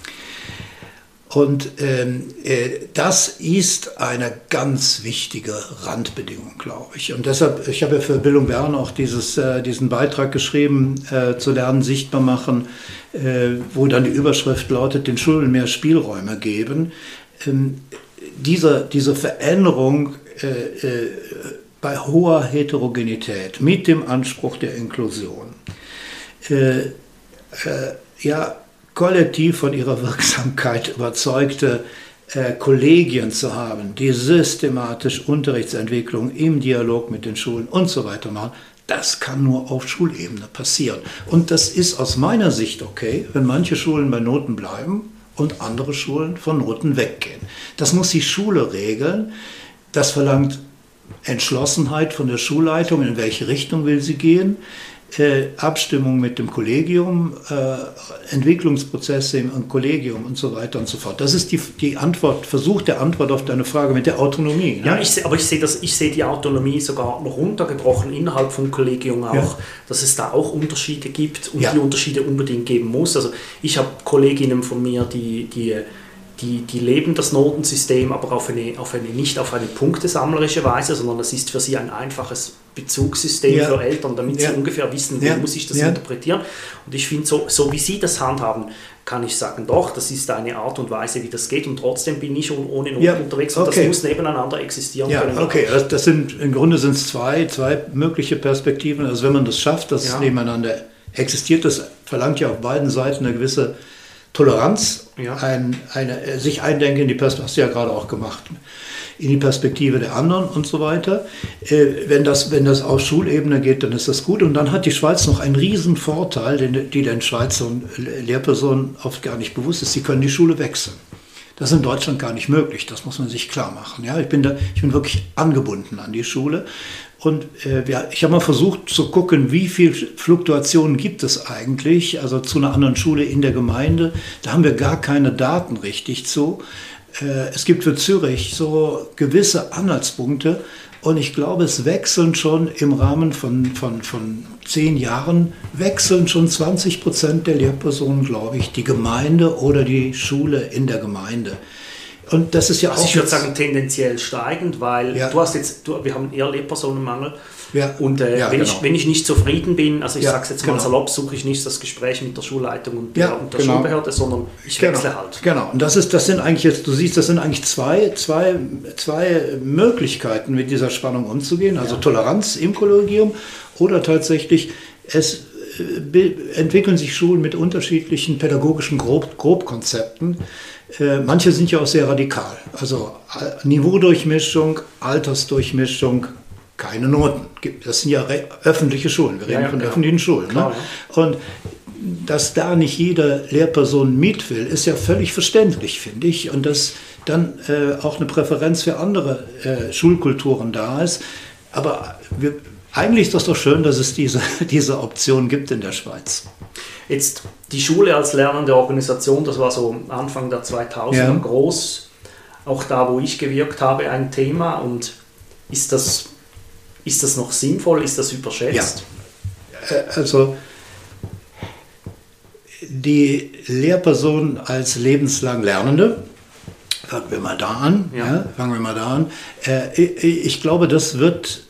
Und ähm, äh, das ist eine ganz wichtige Randbedingung, glaube ich. Und deshalb, ich habe ja für Bildung Bern auch dieses, äh, diesen Beitrag geschrieben, äh, zu lernen, sichtbar machen, äh, wo dann die Überschrift lautet, den Schulen mehr Spielräume geben. Ähm, diese, diese Veränderung äh, äh, bei hoher Heterogenität mit dem Anspruch der Inklusion, äh, äh, ja, kollektiv von ihrer Wirksamkeit überzeugte äh, Kollegien zu haben, die systematisch Unterrichtsentwicklung im Dialog mit den Schulen und so weiter machen, das kann nur auf Schulebene passieren. Und das ist aus meiner Sicht okay, wenn manche Schulen bei Noten bleiben und andere Schulen von Noten weggehen. Das muss die Schule regeln. Das verlangt Entschlossenheit von der Schulleitung, in welche Richtung will sie gehen. Äh, Abstimmung mit dem Kollegium, äh, Entwicklungsprozesse im Kollegium und so weiter und so fort. Das ist die, die Antwort, Versuch der Antwort auf deine Frage mit der Autonomie. Ne? Ja, ich seh, aber ich sehe seh die Autonomie sogar noch runtergebrochen innerhalb vom Kollegium auch, ja. dass es da auch Unterschiede gibt und ja. die Unterschiede unbedingt geben muss. Also ich habe Kolleginnen von mir, die, die Die, die leben das Notensystem, aber auf eine, auf eine, nicht auf eine punktesammlerische Weise, sondern es ist für sie ein einfaches Bezugssystem ja. für Eltern, damit ja. sie ungefähr wissen, wie ja. muss ich das ja. interpretieren. Und ich finde, so, so wie sie das handhaben, kann ich sagen, doch, das ist eine Art und Weise, wie das geht, und trotzdem bin ich ohne Noten ja. unterwegs, und okay. das muss nebeneinander existieren ja, können. Okay, das, das sind, im Grunde sind es zwei, zwei mögliche Perspektiven. Also wenn man das schafft, dass ja. es nebeneinander existiert, das verlangt ja auf beiden Seiten eine gewisse Toleranz, ja. ein, eine, sich eindenken in die Perspektive, hast du ja gerade auch gemacht, in die Perspektive der anderen und so weiter. Äh, wenn, das, wenn das auf Schulebene geht, dann ist das gut. Und dann hat die Schweiz noch einen riesen Vorteil, den, die den Schweizer Lehrpersonen oft gar nicht bewusst ist. Sie können die Schule wechseln. Das ist in Deutschland gar nicht möglich, das muss man sich klar machen. Ja, ich bin da, ich bin wirklich angebunden an die Schule. Und äh, ja, ich habe mal versucht zu gucken, wie viel Fluktuationen gibt es eigentlich, also zu einer anderen Schule in der Gemeinde. Da haben wir gar keine Daten richtig zu. Äh, es gibt für Zürich so gewisse Anhaltspunkte, und ich glaube, es wechseln schon im Rahmen von, von, von zehn Jahren, wechseln schon zwanzig Prozent der Lehrpersonen, glaube ich, die Gemeinde oder die Schule in der Gemeinde. Und das ist ja also auch. Ich würde sagen, tendenziell steigend, weil ja. du hast jetzt, du, wir haben eher Lehrpersonenmangel. Ja. Und äh, ja, wenn, genau. ich, wenn ich nicht zufrieden bin, also ich ja, sage es jetzt mal genau. salopp, suche ich nicht das Gespräch mit der Schulleitung und der, ja, und der genau. Schulbehörde, sondern ich genau. wechsle halt. Genau, und das, ist, das sind eigentlich jetzt, du siehst, das sind eigentlich zwei, zwei, zwei Möglichkeiten, mit dieser Spannung umzugehen. Also ja. Toleranz im Kollegium oder tatsächlich, es äh, entwickeln sich Schulen mit unterschiedlichen pädagogischen Grob, Grobkonzepten. Äh, manche sind ja auch sehr radikal. Also äh, Niveaudurchmischung, Altersdurchmischung, keine Noten. Das sind ja öffentliche Schulen. Wir reden ja, ja, von ja. öffentlichen Schulen. Klar, ne? ja. Und dass da nicht jede Lehrperson mit will, ist ja völlig verständlich, finde ich. Und dass dann äh, auch eine Präferenz für andere äh, Schulkulturen da ist. Aber wir, eigentlich ist das doch schön, dass es diese, diese Option gibt in der Schweiz. Jetzt die Schule als lernende Organisation, das war so Anfang der zweitausender ja. groß, auch da, wo ich gewirkt habe, ein Thema. Und ist das, ist das noch sinnvoll, ist das überschätzt? Ja. also die Lehrperson als lebenslang Lernende, fangen wir mal da an, ja. Ja, fangen wir mal da an. Äh, ich glaube, das wird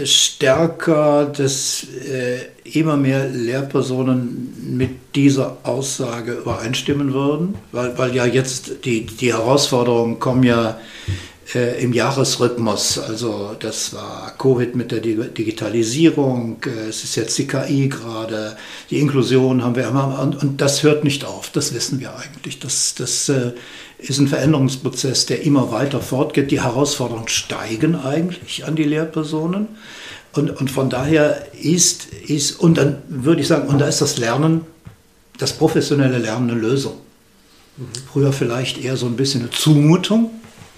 stärker, dass äh, immer mehr Lehrpersonen mit dieser Aussage übereinstimmen würden, weil, weil ja jetzt die, die Herausforderungen kommen ja äh, im Jahresrhythmus. Also das war Covid mit der Digitalisierung, äh, es ist jetzt die K I gerade, die Inklusion haben wir immer, und, und das hört nicht auf, das wissen wir eigentlich. Das, das äh, ist ein Veränderungsprozess, der immer weiter fortgeht. Die Herausforderungen steigen eigentlich an die Lehrpersonen. Und, und von daher ist, ist, und dann würde ich sagen, und da ist das Lernen, das professionelle Lernen eine Lösung. Mhm. Früher vielleicht eher so ein bisschen eine Zumutung.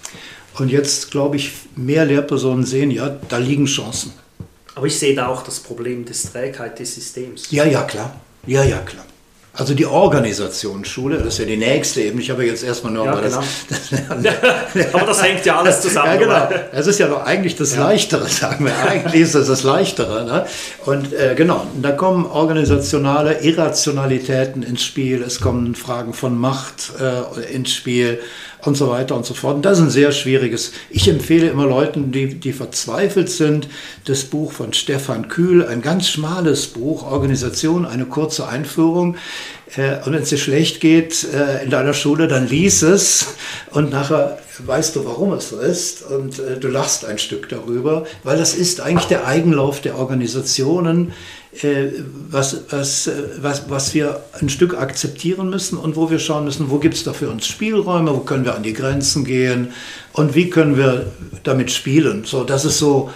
Und jetzt, glaube ich, mehr Lehrpersonen sehen, ja, da liegen Chancen. Aber ich sehe da auch das Problem des Trägheit des Systems. Ja, ja, klar. Ja, ja, klar. Also die Organisationsschule, das ist ja die nächste Ebene. Ich habe jetzt erstmal nur... Ja, genau. das, das, aber das hängt ja alles zusammen. Ja, genau. Das ist ja doch eigentlich das ja. Leichtere, sagen wir. Eigentlich ist das das Leichtere. Ne? Und äh, genau, da kommen organisationale Irrationalitäten ins Spiel. Es kommen Fragen von Macht äh, ins Spiel und so weiter und so fort. Und das ist ein sehr schwieriges... Ich empfehle immer Leuten, die, die verzweifelt sind, das Buch von Stefan Kühl, ein ganz schmales Buch, Organisation, eine kurze Einführung. Und wenn es dir schlecht geht äh, in deiner Schule, dann lies es und nachher weißt du, warum es so ist und äh, du lachst ein Stück darüber, weil das ist eigentlich der Eigenlauf der Organisationen, äh, was, was, was, was wir ein Stück akzeptieren müssen und wo wir schauen müssen, wo gibt es da für uns Spielräume, wo können wir an die Grenzen gehen und wie können wir damit spielen. So, das ist so...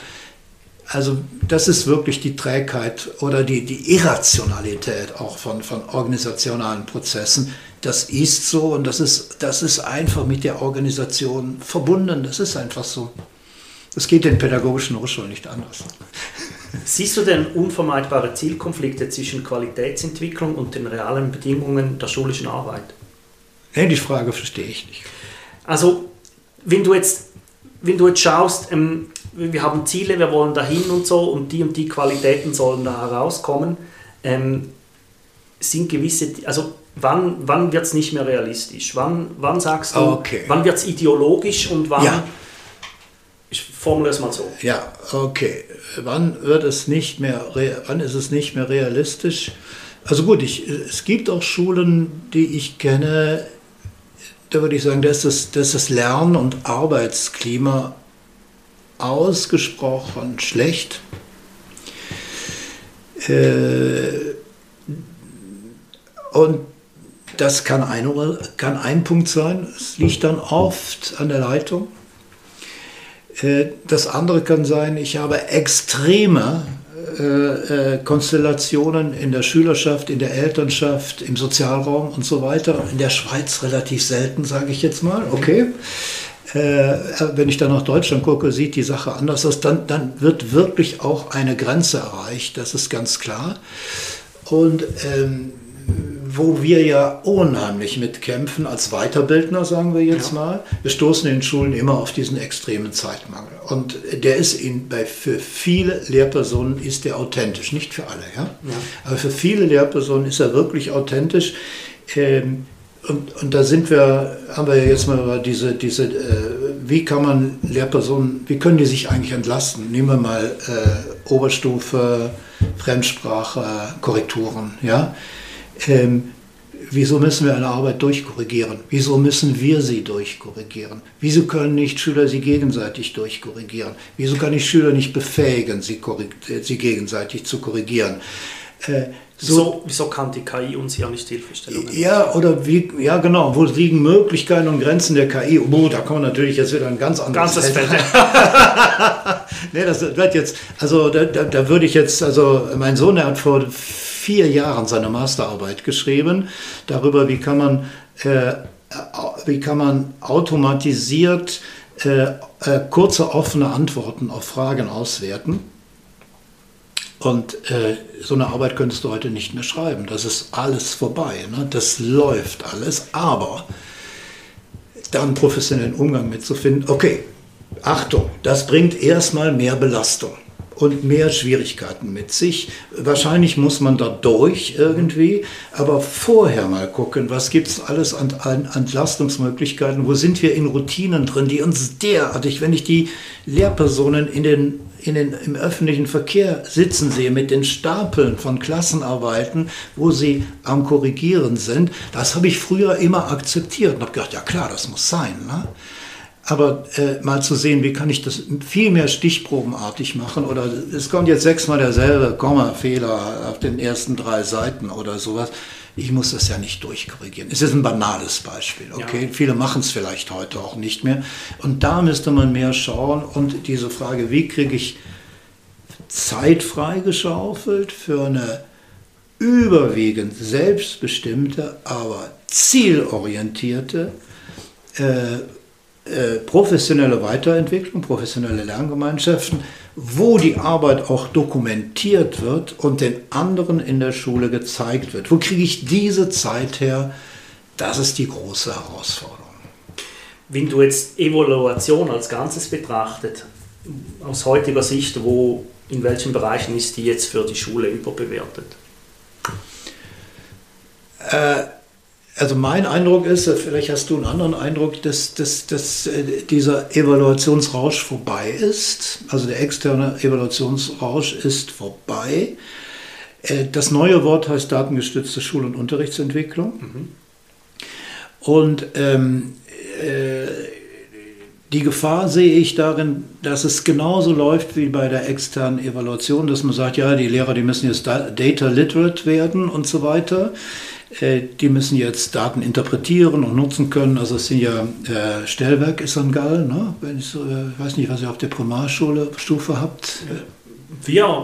Also das ist wirklich die Trägheit oder die, die Irrationalität auch von, von organisationalen Prozessen. Das ist so und das ist, das ist einfach mit der Organisation verbunden. Das ist einfach so. Das geht in pädagogischen Hochschulen nicht anders. Siehst du denn unvermeidbare Zielkonflikte zwischen Qualitätsentwicklung und den realen Bedingungen der schulischen Arbeit? Nee, die Frage verstehe ich nicht. Also wenn du jetzt, wenn du jetzt schaust, ähm, wir haben Ziele, wir wollen dahin und so und die und die Qualitäten sollen da herauskommen, ähm, sind gewisse, also wann, wann wird es nicht mehr realistisch? Wann, wann sagst du, okay. Wann wird es ideologisch und wann, ja. Ich formuliere es mal so. Ja, okay. Wann wird es nicht mehr, wann ist es nicht mehr realistisch? Also gut, ich, es gibt auch Schulen, die ich kenne, da würde ich sagen, da ist das, das, das Lern- und Arbeitsklima ausgesprochen schlecht. Äh, und das kann ein, kann ein Punkt sein. Es liegt dann oft an der Leitung. Äh, das andere kann sein, ich habe extreme äh, äh, Konstellationen in der Schülerschaft, in der Elternschaft, im Sozialraum und so weiter. In der Schweiz relativ selten, sage ich jetzt mal. Okay. Äh, wenn ich dann nach Deutschland gucke, sieht die Sache anders aus, dann, dann wird wirklich auch eine Grenze erreicht, das ist ganz klar. Und ähm, wo wir ja unheimlich mitkämpfen, als Weiterbildner, sagen wir jetzt ja. mal, wir stoßen in den Schulen immer auf diesen extremen Zeitmangel. Und der ist in, bei, für viele Lehrpersonen ist der authentisch, nicht für alle, ja? Ja. Aber für viele Lehrpersonen ist er wirklich authentisch. Ähm, Und, und da sind wir, haben wir ja jetzt mal über diese, diese äh, wie kann man Lehrpersonen, wie können die sich eigentlich entlasten? Nehmen wir mal äh, Oberstufe, Fremdsprache, Korrekturen, ja? Ähm, wieso müssen wir eine Arbeit durchkorrigieren? Wieso müssen wir sie durchkorrigieren? Wieso können nicht Schüler sie gegenseitig durchkorrigieren? Wieso kann ich Schüler nicht befähigen, sie, sie gegenseitig zu korrigieren? Äh, So, wieso, wieso kann die K I uns ja nicht Hilfestellungen? Ja, oder wie, ja genau, wo liegen Möglichkeiten und Grenzen der K I? Oh, da kommen natürlich jetzt wieder ein ganz anderes Ganzes Feld. Nee, das wird jetzt, also da, da, da würde ich jetzt, also mein Sohn, der hat vor vier Jahren seine Masterarbeit geschrieben, darüber, wie kann man, äh, wie kann man automatisiert äh, äh, kurze, offene Antworten auf Fragen auswerten. Und äh, so eine Arbeit könntest du heute nicht mehr schreiben. Das ist alles vorbei. Ne? Das läuft alles. Aber da einen professionellen Umgang mitzufinden, okay, Achtung, das bringt erstmal mehr Belastung. und mehr Schwierigkeiten mit sich. Wahrscheinlich muss man da durch irgendwie, aber vorher mal gucken, was gibt es alles an, an Entlastungsmöglichkeiten, wo sind wir in Routinen drin, die uns derartig, wenn ich die Lehrpersonen in den, in den, im öffentlichen Verkehr sitzen sehe, mit den Stapeln von Klassenarbeiten, wo sie am Korrigieren sind, das habe ich früher immer akzeptiert und habe gedacht, ja klar, das muss sein, ne? Aber äh, mal zu sehen, wie kann ich das viel mehr stichprobenartig machen, oder es kommt jetzt sechsmal derselbe Kommafehler auf den ersten drei Seiten oder sowas. Ich muss das ja nicht durchkorrigieren. Es ist ein banales Beispiel, okay? Ja. Viele machen es vielleicht heute auch nicht mehr. Und da müsste man mehr schauen und diese Frage, wie kriege ich Zeit freigeschaufelt für eine überwiegend selbstbestimmte, aber zielorientierte, äh, Äh, professionelle Weiterentwicklung, professionelle Lerngemeinschaften, wo die Arbeit auch dokumentiert wird und den anderen in der Schule gezeigt wird. Wo kriege ich diese Zeit her? Das ist die große Herausforderung. Wenn du jetzt Evaluation als Ganzes betrachtet, aus heutiger Sicht, wo, in welchen Bereichen ist die jetzt für die Schule überbewertet? Äh, Also mein Eindruck ist, vielleicht hast du einen anderen Eindruck, dass, dass, dass dieser Evaluationsrausch vorbei ist. Also der externe Evaluationsrausch ist vorbei. Das neue Wort heißt datengestützte Schul- und Unterrichtsentwicklung. Mhm. Und ähm, äh, die Gefahr sehe ich darin, dass es genauso läuft wie bei der externen Evaluation, dass man sagt, ja, die Lehrer, die müssen jetzt data literate werden und so weiter. Die müssen jetzt Daten interpretieren und nutzen können. Also es sind ja, äh, Stellwerk ist ein Gall, ne? Wenn ich so, äh, weiß nicht, was ihr auf der Primarschule Stufe habt. Wir...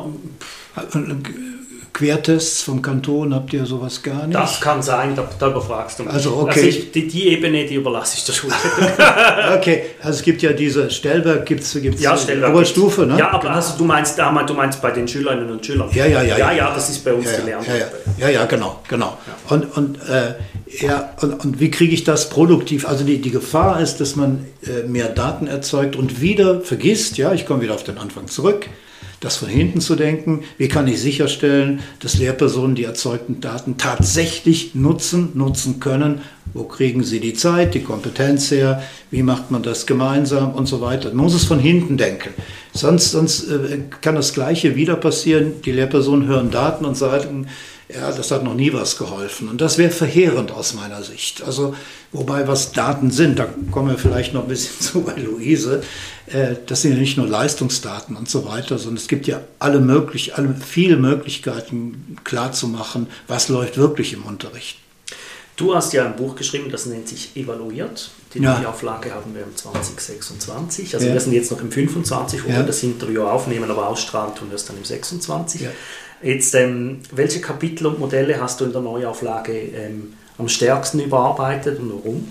Quertests vom Kanton, habt ihr sowas gar nicht? Das kann sein, da, da überfragst du mich. Also okay. Also ich, die, die Ebene, die überlasse ich der Schule. Okay, also es gibt ja diese Stellwerk, gibt es ja, Stellwerk Oberstufe, gibt's. Ne? Ja, aber also du meinst, du meinst bei den Schülerinnen und Schülern. Ja, ja, ja. Ja, ja, ja das ist bei uns ja, ja, die Ja, Lerngruppe. ja, ja, ja, genau, genau. Ja. Und, und, äh, ja, und, und wie kriege ich das produktiv? Also die, die Gefahr ist, dass man äh, mehr Daten erzeugt und wieder vergisst, ja, ich komme wieder auf den Anfang zurück, das von hinten zu denken, wie kann ich sicherstellen, dass Lehrpersonen die erzeugten Daten tatsächlich nutzen, nutzen können, wo kriegen sie die Zeit, die Kompetenz her, wie macht man das gemeinsam und so weiter. Man muss es von hinten denken, sonst, sonst äh, kann das Gleiche wieder passieren, die Lehrpersonen hören Daten und sagen, ja, das hat noch nie was geholfen. Und das wäre verheerend aus meiner Sicht. Also, wobei, was Daten sind, da kommen wir vielleicht noch ein bisschen zu bei Luise, äh, das sind ja nicht nur Leistungsdaten und so weiter, sondern es gibt ja alle möglich, alle viele Möglichkeiten klarzumachen, was läuft wirklich im Unterricht. Du hast ja ein Buch geschrieben, das nennt sich Evaluiert. Die ja. neue Auflage haben wir im zwanzig sechsundzwanzig. Also ja. wir sind jetzt noch im fünfundzwanzig, wo ja. wir das Interview aufnehmen, aber ausstrahlen tun wir es dann im sechsundzwanzig. Ja. Jetzt, ähm, welche Kapitel und Modelle hast du in der Neuauflage ähm, am stärksten überarbeitet und warum?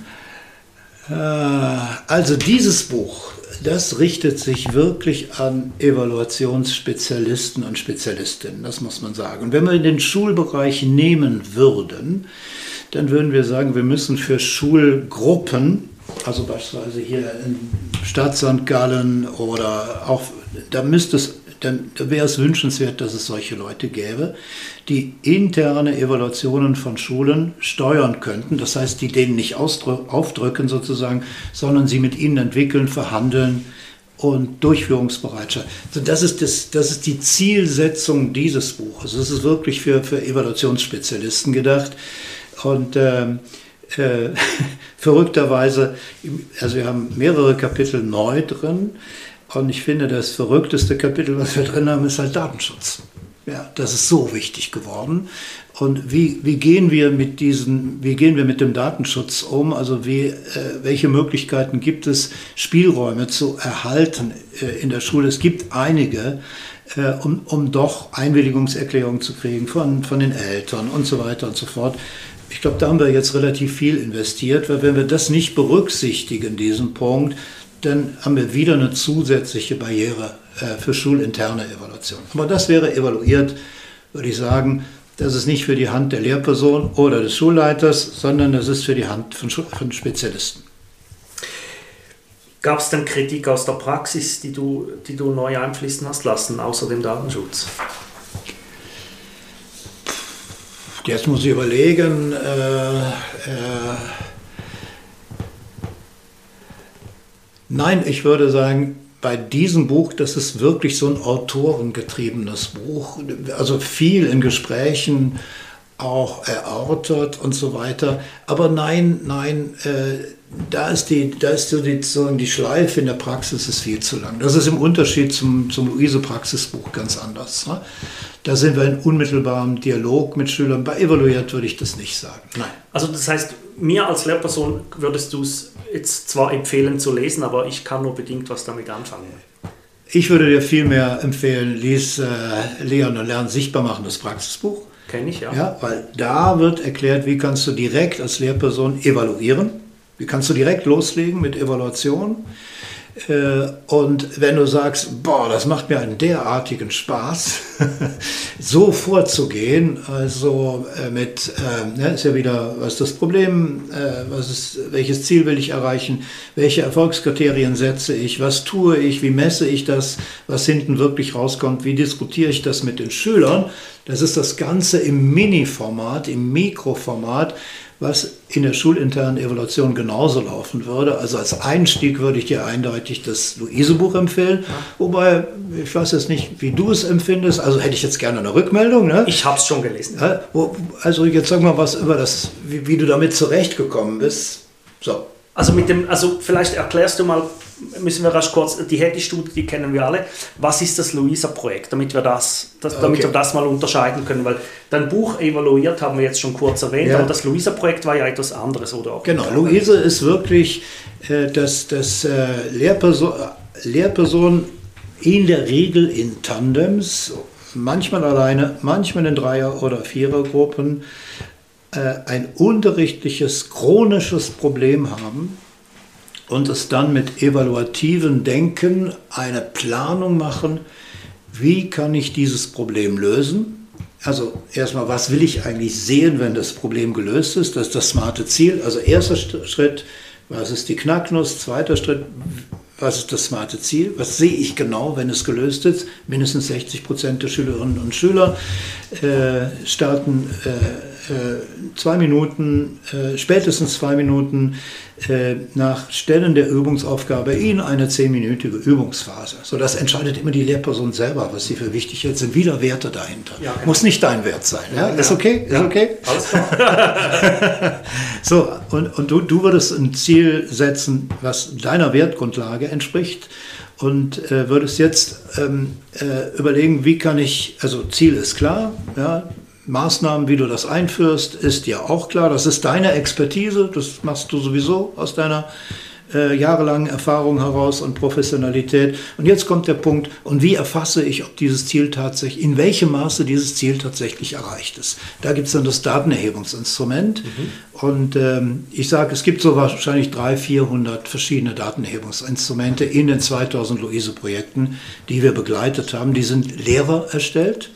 Äh, also dieses Buch, das richtet sich wirklich an Evaluationsspezialisten und Spezialistinnen, das muss man sagen. Und wenn wir in den Schulbereich nehmen würden, dann würden wir sagen, wir müssen für Schulgruppen, also beispielsweise hier in Stadt Sankt Gallen oder auch, da müsste es dann wäre es wünschenswert, dass es solche Leute gäbe, die interne Evaluationen von Schulen steuern könnten. Das heißt, die denen nicht aufdrücken sozusagen, sondern sie mit ihnen entwickeln, verhandeln und Durchführungsbereitschaft. Also das ist, das, das ist die Zielsetzung dieses Buches. Es ist wirklich für, für Evaluationsspezialisten gedacht. Und ähm, äh, verrückterweise, also wir haben mehrere Kapitel neu drin. Und ich finde, das verrückteste Kapitel, was wir drin haben, ist halt Datenschutz. Ja, das ist so wichtig geworden. Und wie, wie gehen wir mit diesen, wie gehen wir mit dem Datenschutz um? Also wie, äh, welche Möglichkeiten gibt es, Spielräume zu erhalten äh, in der Schule? Es gibt einige, äh, um, um doch Einwilligungserklärungen zu kriegen von, von den Eltern und so weiter und so fort. Ich glaube, da haben wir jetzt relativ viel investiert, weil wenn wir das nicht berücksichtigen, diesen Punkt, dann haben wir wieder eine zusätzliche Barriere äh, für schulinterne Evaluation. Aber das wäre evaluiert, würde ich sagen, das ist nicht für die Hand der Lehrperson oder des Schulleiters, sondern das ist für die Hand von, von Spezialisten. Gab es denn Kritik aus der Praxis, die du, die du neu einfließen hast lassen, außer dem Datenschutz? Jetzt muss ich überlegen. Äh, äh, nein, ich würde sagen, bei diesem Buch, das ist wirklich so ein autorengetriebenes Buch. Also viel in Gesprächen auch erörtert und so weiter. Aber nein, nein, äh, da ist die, da ist so die, so die Schleife in der Praxis ist viel zu lang. Das ist im Unterschied zum, zum Luise-Praxisbuch ganz anders. Ne? Da sind wir in unmittelbarem Dialog mit Schülern. Bei evaluiert würde ich das nicht sagen. Nein. Also das heißt, mir als Lehrperson würdest du es jetzt zwar empfehlen zu lesen, aber ich kann nur bedingt was damit anfangen. Ich würde dir viel mehr empfehlen, lies äh, Lehren und Lernen sichtbar machen, das Praxisbuch. Kenne ich, ja. Ja. Weil da wird erklärt, wie kannst du direkt als Lehrperson evaluieren. Wie kannst du direkt loslegen mit Evaluation? Und wenn du sagst, boah, das macht mir einen derartigen Spaß, so vorzugehen, also mit, äh, ne, ist ja wieder, was ist das Problem, äh, was ist, welches Ziel will ich erreichen, welche Erfolgskriterien setze ich, was tue ich, wie messe ich das, was hinten wirklich rauskommt, wie diskutiere ich das mit den Schülern. Das ist das Ganze im Mini-Format, im Mikroformat, was in der schulinternen Evaluation genauso laufen würde. Also als Einstieg würde ich dir eindeutig das Luise-Buch empfehlen. Ja. Wobei, ich weiß jetzt nicht, wie du es empfindest. Also hätte ich jetzt gerne eine Rückmeldung. Ne? Ich habe es schon gelesen. Ja, wo, also jetzt sag mal was über das, wie, wie du damit zurechtgekommen bist. So. Also mit dem, also vielleicht erklärst du mal, müssen wir rasch kurz, die Hattie-Studie, die kennen wir alle. Was ist das Luisa-Projekt, damit wir das, das, damit okay. wir das mal unterscheiden können? Weil dein Buch evaluiert, haben wir jetzt schon kurz erwähnt, ja. aber das Luisa-Projekt war ja etwas anderes, oder auch? Genau, Luise ist wirklich äh, das, das äh, Lehrperson, Lehrperson in der Regel in Tandems, manchmal alleine, manchmal in Dreier- oder Vierergruppen, ein unterrichtliches, chronisches Problem haben und es dann mit evaluativem Denken eine Planung machen, wie kann ich dieses Problem lösen. Also erstmal, was will ich eigentlich sehen, wenn das Problem gelöst ist, das ist das smarte Ziel. Also erster Schritt, was ist die Knacknuss, zweiter Schritt, was ist das smarte Ziel, was sehe ich genau, wenn es gelöst ist. Mindestens sechzig Prozent der Schülerinnen und Schüler äh, starten äh, zwei Minuten, äh, spätestens zwei Minuten äh, nach Stellen der Übungsaufgabe in eine zehnminütige Übungsphase. So, das entscheidet immer die Lehrperson selber, was sie für wichtig hält. Sind wieder Werte dahinter. Ja, genau. Muss nicht dein Wert sein. Ja? Ja. Ist okay? Ist ja. okay? Alles klar. So, und, und du, du würdest ein Ziel setzen, was deiner Wertgrundlage entspricht. Und äh, würdest jetzt ähm, äh, überlegen, wie kann ich, also Ziel ist klar, ja, Maßnahmen, wie du das einführst, ist dir auch klar. Das ist deine Expertise, das machst du sowieso aus deiner äh, jahrelangen Erfahrung heraus und Professionalität. Und jetzt kommt der Punkt, und wie erfasse ich, ob dieses Ziel tatsächlich, in welchem Maße dieses Ziel tatsächlich erreicht ist. Da gibt es dann das Datenerhebungsinstrument. Mhm. Und ähm, ich sage, es gibt so wahrscheinlich dreihundert, vierhundert verschiedene Datenerhebungsinstrumente in den zweitausend Luise-Projekten, die wir begleitet haben. Die sind Lehrer erstellt.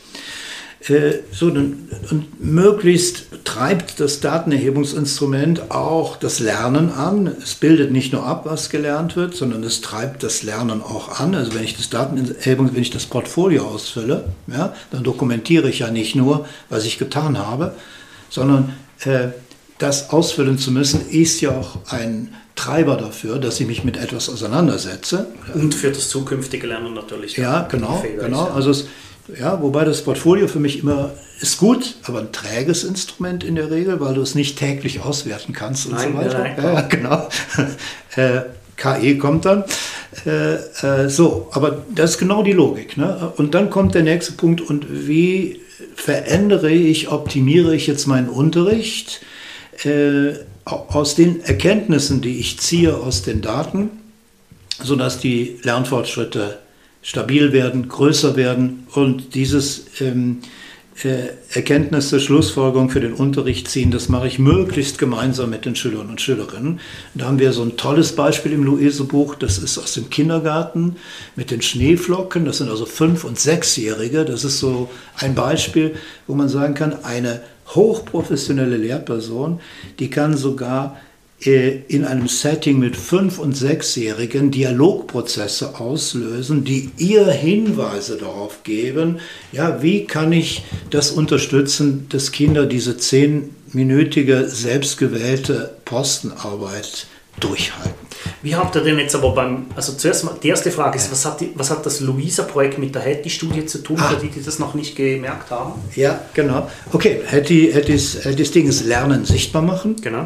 So, und möglichst treibt das Datenerhebungsinstrument auch das Lernen an. Es bildet nicht nur ab, was gelernt wird, sondern es treibt das Lernen auch an. Also wenn ich das Datenerhebung, wenn ich das Portfolio ausfülle, ja, dann dokumentiere ich ja nicht nur, was ich getan habe, sondern äh, das ausfüllen zu müssen, ist ja auch ein Treiber dafür, dass ich mich mit etwas auseinandersetze. Und für das zukünftige Lernen natürlich. Ja, genau, genau. Also es, ja, wobei das Portfolio für mich immer ist gut, aber ein träges Instrument in der Regel, weil du es nicht täglich auswerten kannst und nein, so weiter. Nein, ja, genau. äh, K I kommt dann. Äh, äh, so, aber das ist genau die Logik. Ne? Und dann kommt der nächste Punkt, und wie verändere ich, optimiere ich jetzt meinen Unterricht äh, aus den Erkenntnissen, die ich ziehe aus den Daten, sodass die Lernfortschritte stabil werden, größer werden und dieses ähm, äh, Erkenntnisse, Schlussfolgerung für den Unterricht ziehen, das mache ich möglichst gemeinsam mit den Schülern und Schülerinnen. Da haben wir so ein tolles Beispiel im Luise-Buch, das ist aus dem Kindergarten mit den Schneeflocken, das sind also Fünf- und Sechsjährige, das ist so ein Beispiel, wo man sagen kann, eine hochprofessionelle Lehrperson, die kann sogar in einem Setting mit Fünf- und Sechsjährigen Dialogprozesse auslösen, die ihr Hinweise darauf geben, ja, wie kann ich das unterstützen, dass Kinder diese zehnminütige selbstgewählte Postenarbeit durchhalten. Wie habt ihr denn jetzt aber beim, also zuerst mal, die erste Frage ist, was hat, die, was hat das Luisa-Projekt mit der Hattie-Studie zu tun, ah. für die, die das noch nicht gemerkt haben? Ja, genau. Okay, Hattie, Hatties, Hatties Ding ist Lernen sichtbar machen. Genau.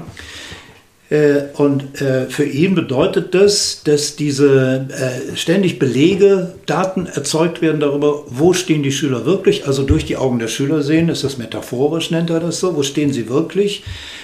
Und für ihn bedeutet das, dass diese ständig Belege, Daten erzeugt werden darüber, wo stehen die Schüler wirklich, also durch die Augen der Schüler sehen, ist das metaphorisch, nennt er das so, wo stehen sie wirklich.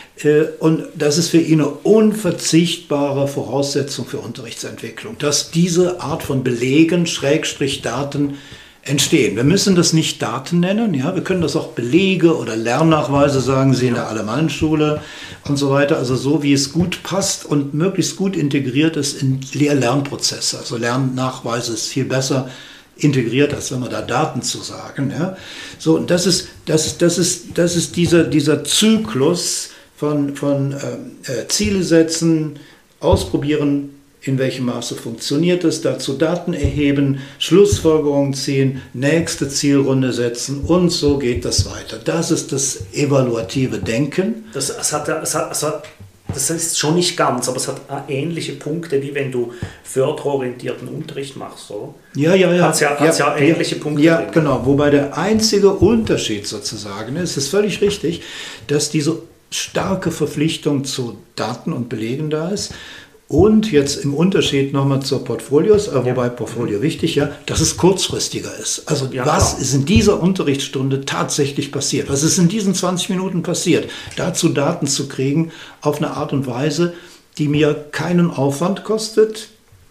Und das ist für ihn eine unverzichtbare Voraussetzung für Unterrichtsentwicklung, dass diese Art von Belegen, Schrägstrich Daten, entstehen. Wir müssen das nicht Daten nennen, ja, wir können das auch Belege oder Lernnachweise sagen, Sie in der Alemannenschule und so weiter, also so wie es gut passt und möglichst gut integriert ist in Lehr-Lernprozesse. Also Lernnachweise ist viel besser integriert, als wenn wir da Daten zu sagen. Ja. So, und das ist, das, das ist, das ist dieser, dieser Zyklus von, von äh, Ziele setzen, ausprobieren, in welchem Maße funktioniert es, dazu Daten erheben, Schlussfolgerungen ziehen, nächste Zielrunde setzen und so geht das weiter. Das ist das evaluative Denken. Das, es hat, es hat, es hat, das ist schon nicht ganz, aber es hat ähnliche Punkte, wie wenn du förderorientierten Unterricht machst, oder? Ja, ja, ja. Hat es ja, ja, ja ähnliche ja, Punkte. Ja, drin. Genau. Wobei der einzige Unterschied sozusagen ist, ist völlig richtig, dass diese starke Verpflichtung zu Daten und Belegen da ist. Und jetzt im Unterschied nochmal zur Portfolios, äh, wobei ja. Portfolio wichtig, ja, dass es kurzfristiger ist. Also ja, was klar. ist in dieser Unterrichtsstunde tatsächlich passiert? Was ist in diesen zwanzig Minuten passiert? Dazu Daten zu kriegen auf eine Art und Weise, die mir keinen Aufwand kostet.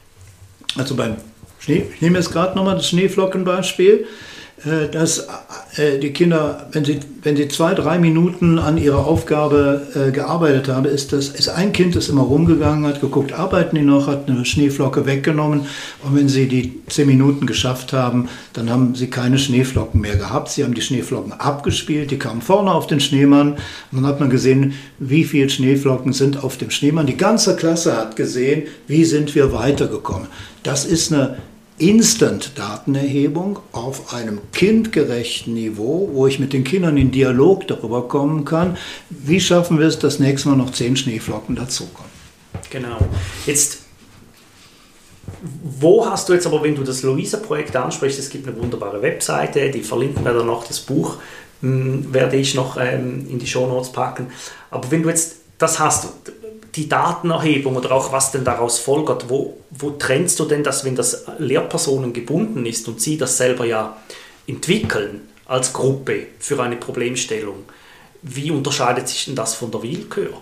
Also beim Schnee, ich nehme jetzt gerade nochmal das Schneeflockenbeispiel, dass die Kinder, wenn sie, wenn sie zwei, drei Minuten an ihrer Aufgabe äh, gearbeitet haben, ist das, ist ein Kind ist immer rumgegangen, hat geguckt, arbeiten die noch, hat eine Schneeflocke weggenommen und wenn sie die zehn Minuten geschafft haben, dann haben sie keine Schneeflocken mehr gehabt. Sie haben die Schneeflocken abgespielt, die kamen vorne auf den Schneemann und dann hat man gesehen, wie viele Schneeflocken sind auf dem Schneemann. Die ganze Klasse hat gesehen, wie sind wir weitergekommen. Das ist eine Instant-Datenerhebung auf einem kindgerechten Niveau, wo ich mit den Kindern in Dialog darüber kommen kann, wie schaffen wir es, dass nächstes Mal noch zehn Schneeflocken dazukommen. Genau. Jetzt, wo hast du jetzt aber, wenn du das Luisa-Projekt ansprichst, es gibt eine wunderbare Webseite, die verlinken wir dann noch, das Buch mh, werde ich noch ähm, in die Shownotes packen, aber wenn du jetzt das hast, die Datenerhebung oder auch was denn daraus folgert, wo, wo trennst du denn das, wenn das Lehrpersonen gebunden ist und sie das selber ja entwickeln als Gruppe für eine Problemstellung? Wie unterscheidet sich denn das von der Willkür?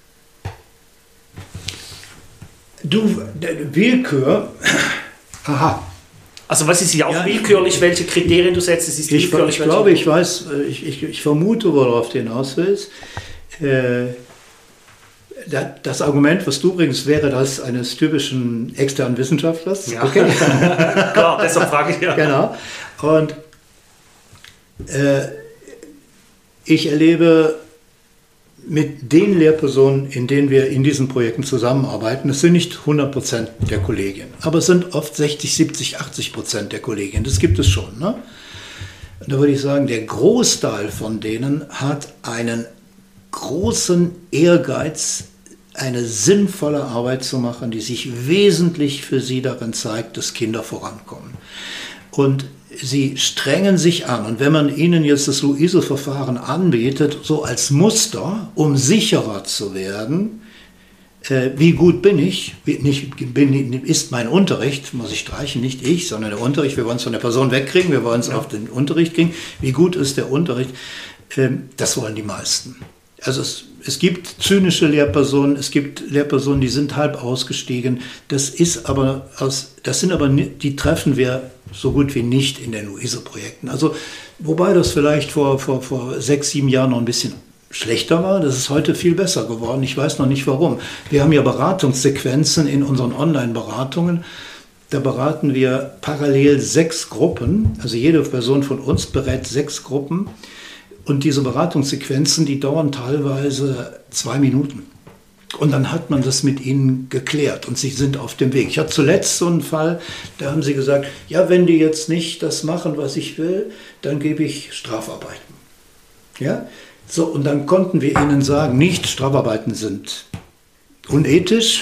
Du, Willkür, aha. Also was ist ja auch ja, willkürlich, welche Kriterien du setzt? Es ist ich, willkürlich, ich glaube, ich weiß, ich, ich, ich vermute, worauf du hinaus willst. Äh, Das Argument, was du bringst, wäre das eines typischen externen Wissenschaftlers. Ja, okay. Klar, deshalb frage ich ja. Genau. Und äh, ich erlebe mit den Lehrpersonen, in denen wir in diesen Projekten zusammenarbeiten, es sind nicht hundert Prozent der Kollegien, aber es sind oft sechzig, siebzig, achtzig Prozent der Kollegien. Das gibt es schon. Ne? Und da würde ich sagen, der Großteil von denen hat einen großen Ehrgeiz, eine sinnvolle Arbeit zu machen, die sich wesentlich für sie darin zeigt, dass Kinder vorankommen. Und sie strengen sich an. Und wenn man ihnen jetzt das Luisa-Verfahren anbietet, so als Muster, um sicherer zu werden, äh, wie gut bin ich, wie, nicht, bin, ist mein Unterricht, muss ich streichen, nicht ich, sondern der Unterricht, wir wollen es von der Person wegkriegen, wir wollen es ja. auf den Unterricht kriegen, wie gut ist der Unterricht, äh, das wollen die meisten. Also es, es gibt zynische Lehrpersonen, es gibt Lehrpersonen, die sind halb ausgestiegen. Das ist aber aus, das sind aber die treffen wir so gut wie nicht in den Luisa-Projekten. Also wobei das vielleicht vor, vor, vor sechs, sieben Jahren noch ein bisschen schlechter war, das ist heute viel besser geworden. Ich weiß noch nicht warum. Wir haben ja Beratungssequenzen in unseren Online-Beratungen. Da beraten wir parallel sechs Gruppen, also jede Person von uns berät sechs Gruppen. Und diese Beratungssequenzen, die dauern teilweise zwei Minuten. Und dann hat man das mit ihnen geklärt und sie sind auf dem Weg. Ich hatte zuletzt so einen Fall, da haben sie gesagt, ja, wenn die jetzt nicht das machen, was ich will, dann gebe ich Strafarbeiten. Ja? So, und dann konnten wir ihnen sagen, nicht Strafarbeiten sind unethisch,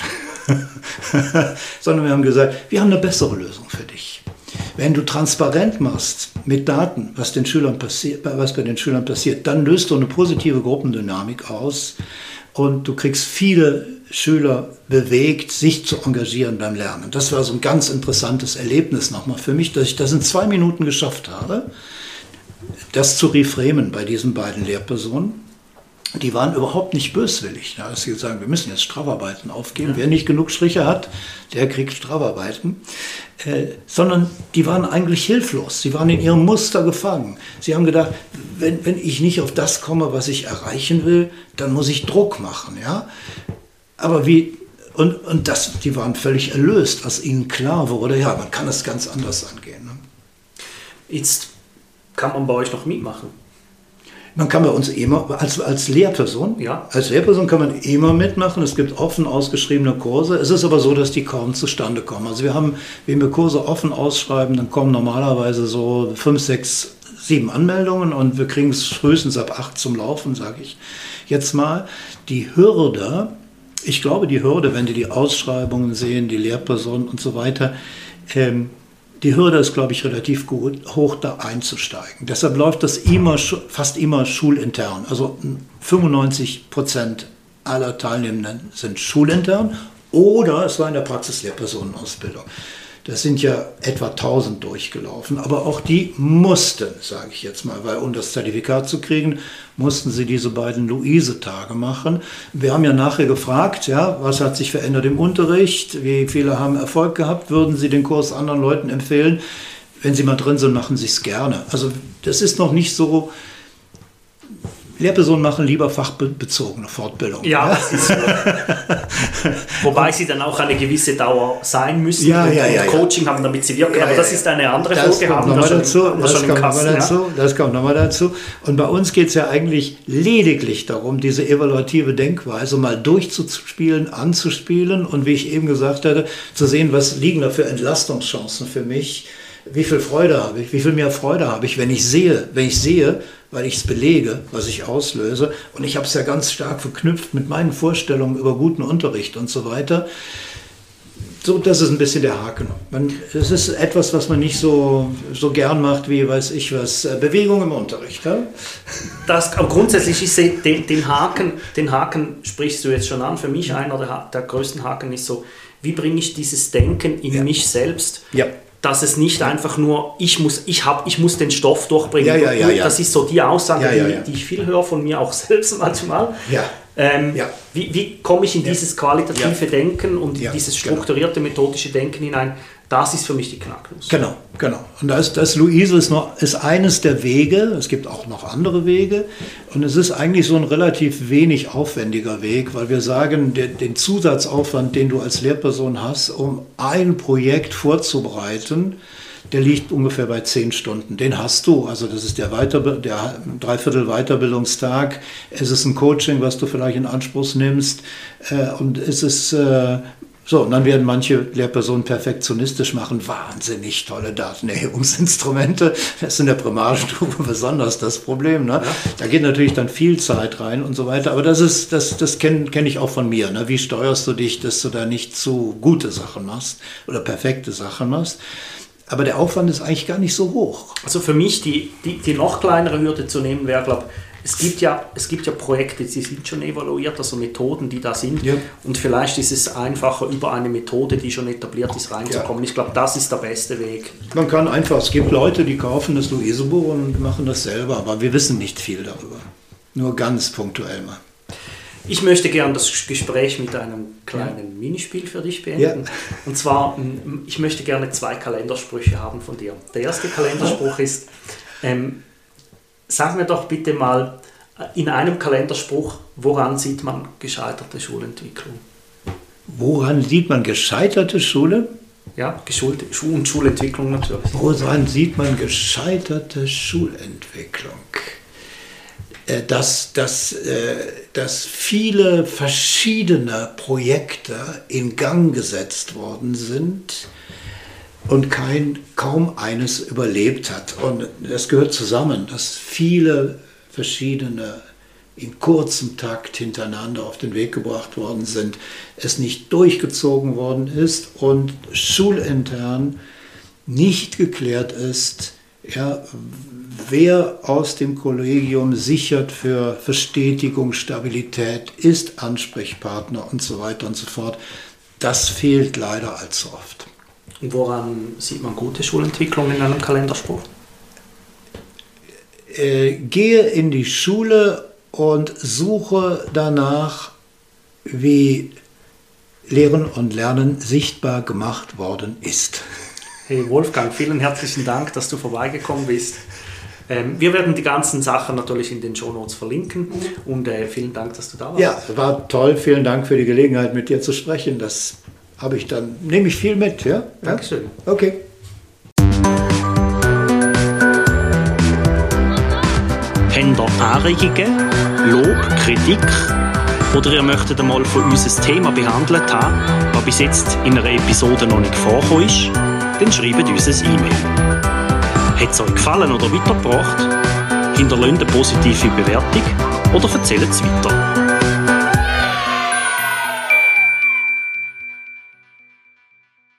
sondern wir haben gesagt, wir haben eine bessere Lösung für dich. Wenn du transparent machst mit Daten, was, den Schülern passiert, was bei den Schülern passiert, dann löst du eine positive Gruppendynamik aus und du kriegst viele Schüler bewegt, sich zu engagieren beim Lernen. Das war so ein ganz interessantes Erlebnis nochmal für mich, dass ich das in zwei Minuten geschafft habe, das zu reframen bei diesen beiden Lehrpersonen. Die waren überhaupt nicht böswillig. Ja, dass sie sagen, wir müssen jetzt Strafarbeiten aufgeben. Ja. Wer nicht genug Striche hat, der kriegt Strafarbeiten. Äh, sondern die waren eigentlich hilflos. Sie waren in ihrem Muster gefangen. Sie haben gedacht, wenn, wenn ich nicht auf das komme, was ich erreichen will, dann muss ich Druck machen. Ja? Aber wie, und, und das, die waren völlig erlöst, als ihnen klar wurde, ja, man kann es ganz anders angehen. Ne? Jetzt kann man bei euch noch mitmachen. Man kann bei uns immer, als, als Lehrperson, ja. als Lehrperson kann man immer mitmachen. Es gibt offen ausgeschriebene Kurse. Es ist aber so, dass die kaum zustande kommen. Also wir haben, wenn wir Kurse offen ausschreiben, dann kommen normalerweise so fünf, sechs, sieben Anmeldungen und wir kriegen es frühestens ab acht zum Laufen, sage ich jetzt mal. Die Hürde, ich glaube die Hürde, wenn die die Ausschreibungen sehen, die Lehrpersonen und so weiter, ähm, die Hürde ist, glaube ich, relativ gut, hoch da einzusteigen. Deshalb läuft das immer, fast immer schulintern. Also fünfundneunzig Prozent aller Teilnehmenden sind schulintern oder es war in der Praxislehrpersonenausbildung. Das sind ja etwa tausend durchgelaufen, aber auch die mussten, sage ich jetzt mal, weil um das Zertifikat zu kriegen, mussten sie diese beiden Luise-Tage machen. Wir haben ja nachher gefragt, ja, was hat sich verändert im Unterricht, wie viele haben Erfolg gehabt, würden Sie den Kurs anderen Leuten empfehlen? Wenn Sie mal drin sind, machen Sie es gerne. Also das ist noch nicht so. Lehrpersonen machen lieber fachbezogene Fortbildung. Ja, das ist so. Wobei sie dann auch eine gewisse Dauer sein müssen ja, und, ja, ja, und Coaching ja. haben, damit sie wirken. Ja, Aber ja, das ist eine andere das Folge. Kommt haben wir schon, dazu. haben wir Das, schon kommt im Kasten, dazu. Ja. das kommt nochmal dazu. Und bei uns geht es ja eigentlich lediglich darum, diese evaluative Denkweise mal durchzuspielen, anzuspielen und wie ich eben gesagt hatte, zu sehen, was liegen da für Entlastungschancen für mich. Wie viel Freude habe ich, wie viel mehr Freude habe ich, wenn ich sehe, wenn ich sehe, weil ich es belege, was ich auslöse. Und ich habe es ja ganz stark verknüpft mit meinen Vorstellungen über guten Unterricht und so weiter. So, das ist ein bisschen der Haken. Es ist etwas, was man nicht so, so gern macht, wie, weiß ich was, Bewegung im Unterricht. Ja? Das, aber grundsätzlich, ich sehe den, den Haken, den Haken sprichst du jetzt schon an. Für mich einer der, der größten Haken ist so, wie bringe ich dieses Denken in ja. mich selbst? Ja. Dass es nicht einfach nur, ich muss, ich hab, ich muss den Stoff durchbringen. Ja, ja, ja, ja. Das ist so die Aussage, ja, ja, ja. Die, die ich viel höre von mir auch selbst manchmal. Ja. Ähm, ja. Wie, wie komme ich in ja. dieses qualitative ja. Denken und ja. dieses strukturierte, genau. methodische Denken hinein? Das ist für mich die Knacknuss. Genau, genau. Und das, das Luise ist, noch, ist eines der Wege. Es gibt auch noch andere Wege. Und es ist eigentlich so ein relativ wenig aufwendiger Weg, weil wir sagen, den, den Zusatzaufwand, den du als Lehrperson hast, um ein Projekt vorzubereiten, der liegt ungefähr bei zehn Stunden. Den hast du. Also das ist der, Weiterbe- der Dreiviertel Weiterbildungstag. Es ist ein Coaching, was du vielleicht in Anspruch nimmst. Äh, und es ist... Äh, So, und dann werden manche Lehrpersonen perfektionistisch machen, wahnsinnig tolle Datenerhebungsinstrumente. Das ist in der Primarstufe besonders das Problem. Ne? Ja. Da geht natürlich dann viel Zeit rein und so weiter. Aber das ist, das, das kenne kenn ich auch von mir. Ne? Wie steuerst du dich, dass du da nicht zu gute Sachen machst oder perfekte Sachen machst? Aber der Aufwand ist eigentlich gar nicht so hoch. Also für mich die, die, die noch kleinere Hürde zu nehmen wäre, glaube ich, Es gibt, ja, es gibt ja Projekte, die sind schon evaluiert, also Methoden, die da sind. Ja. Und vielleicht ist es einfacher, über eine Methode, die schon etabliert ist, reinzukommen. Ja. Ich glaube, das ist der beste Weg. Man kann einfach, es gibt Leute, die kaufen das Luise-Buch und machen das selber, aber wir wissen nicht viel darüber. Nur ganz punktuell mal. Ich möchte gerne das Gespräch mit einem kleinen ja. Minispiel für dich beenden. Ja. Und zwar, ich möchte gerne zwei Kalendersprüche haben von dir. Der erste Kalenderspruch ist... Ähm, Sag mir doch bitte mal in einem Kalenderspruch, woran sieht man gescheiterte Schulentwicklung? Woran sieht man gescheiterte Schule? Ja, Schul- und Schulentwicklung natürlich. Woran sieht man gescheiterte Schulentwicklung? dass, dass, dass viele verschiedene Projekte in Gang gesetzt worden sind und kein, kaum eines überlebt hat. Und das gehört zusammen, dass viele verschiedene in kurzem Takt hintereinander auf den Weg gebracht worden sind, es nicht durchgezogen worden ist und schulintern nicht geklärt ist, ja, wer aus dem Kollegium sichert für Verstetigung, Stabilität, ist Ansprechpartner und so weiter und so fort. Das fehlt leider allzu oft. Und woran sieht man gute Schulentwicklung in einem Kalenderspruch? Äh, gehe in die Schule und suche danach, wie Lehren und Lernen sichtbar gemacht worden ist. Hey Wolfgang, vielen herzlichen Dank, dass du vorbeigekommen bist. Ähm, wir werden die ganzen Sachen natürlich in den Shownotes verlinken und äh, vielen Dank, dass du da warst. Ja, war toll. Vielen Dank für die Gelegenheit, mit dir zu sprechen. Das habe ich dann, nehme ich viel mit. Ja? Dankeschön. Okay. Habt ihr Anregungen, Lob, Kritik oder ihr möchtet einmal von uns ein Thema behandelt haben, das bis jetzt in einer Episode noch nicht vorgekommen ist, dann schreibt uns ein E-Mail. Hat es euch gefallen oder weitergebracht? Hinterlasst eine positive Bewertung oder erzählt es weiter.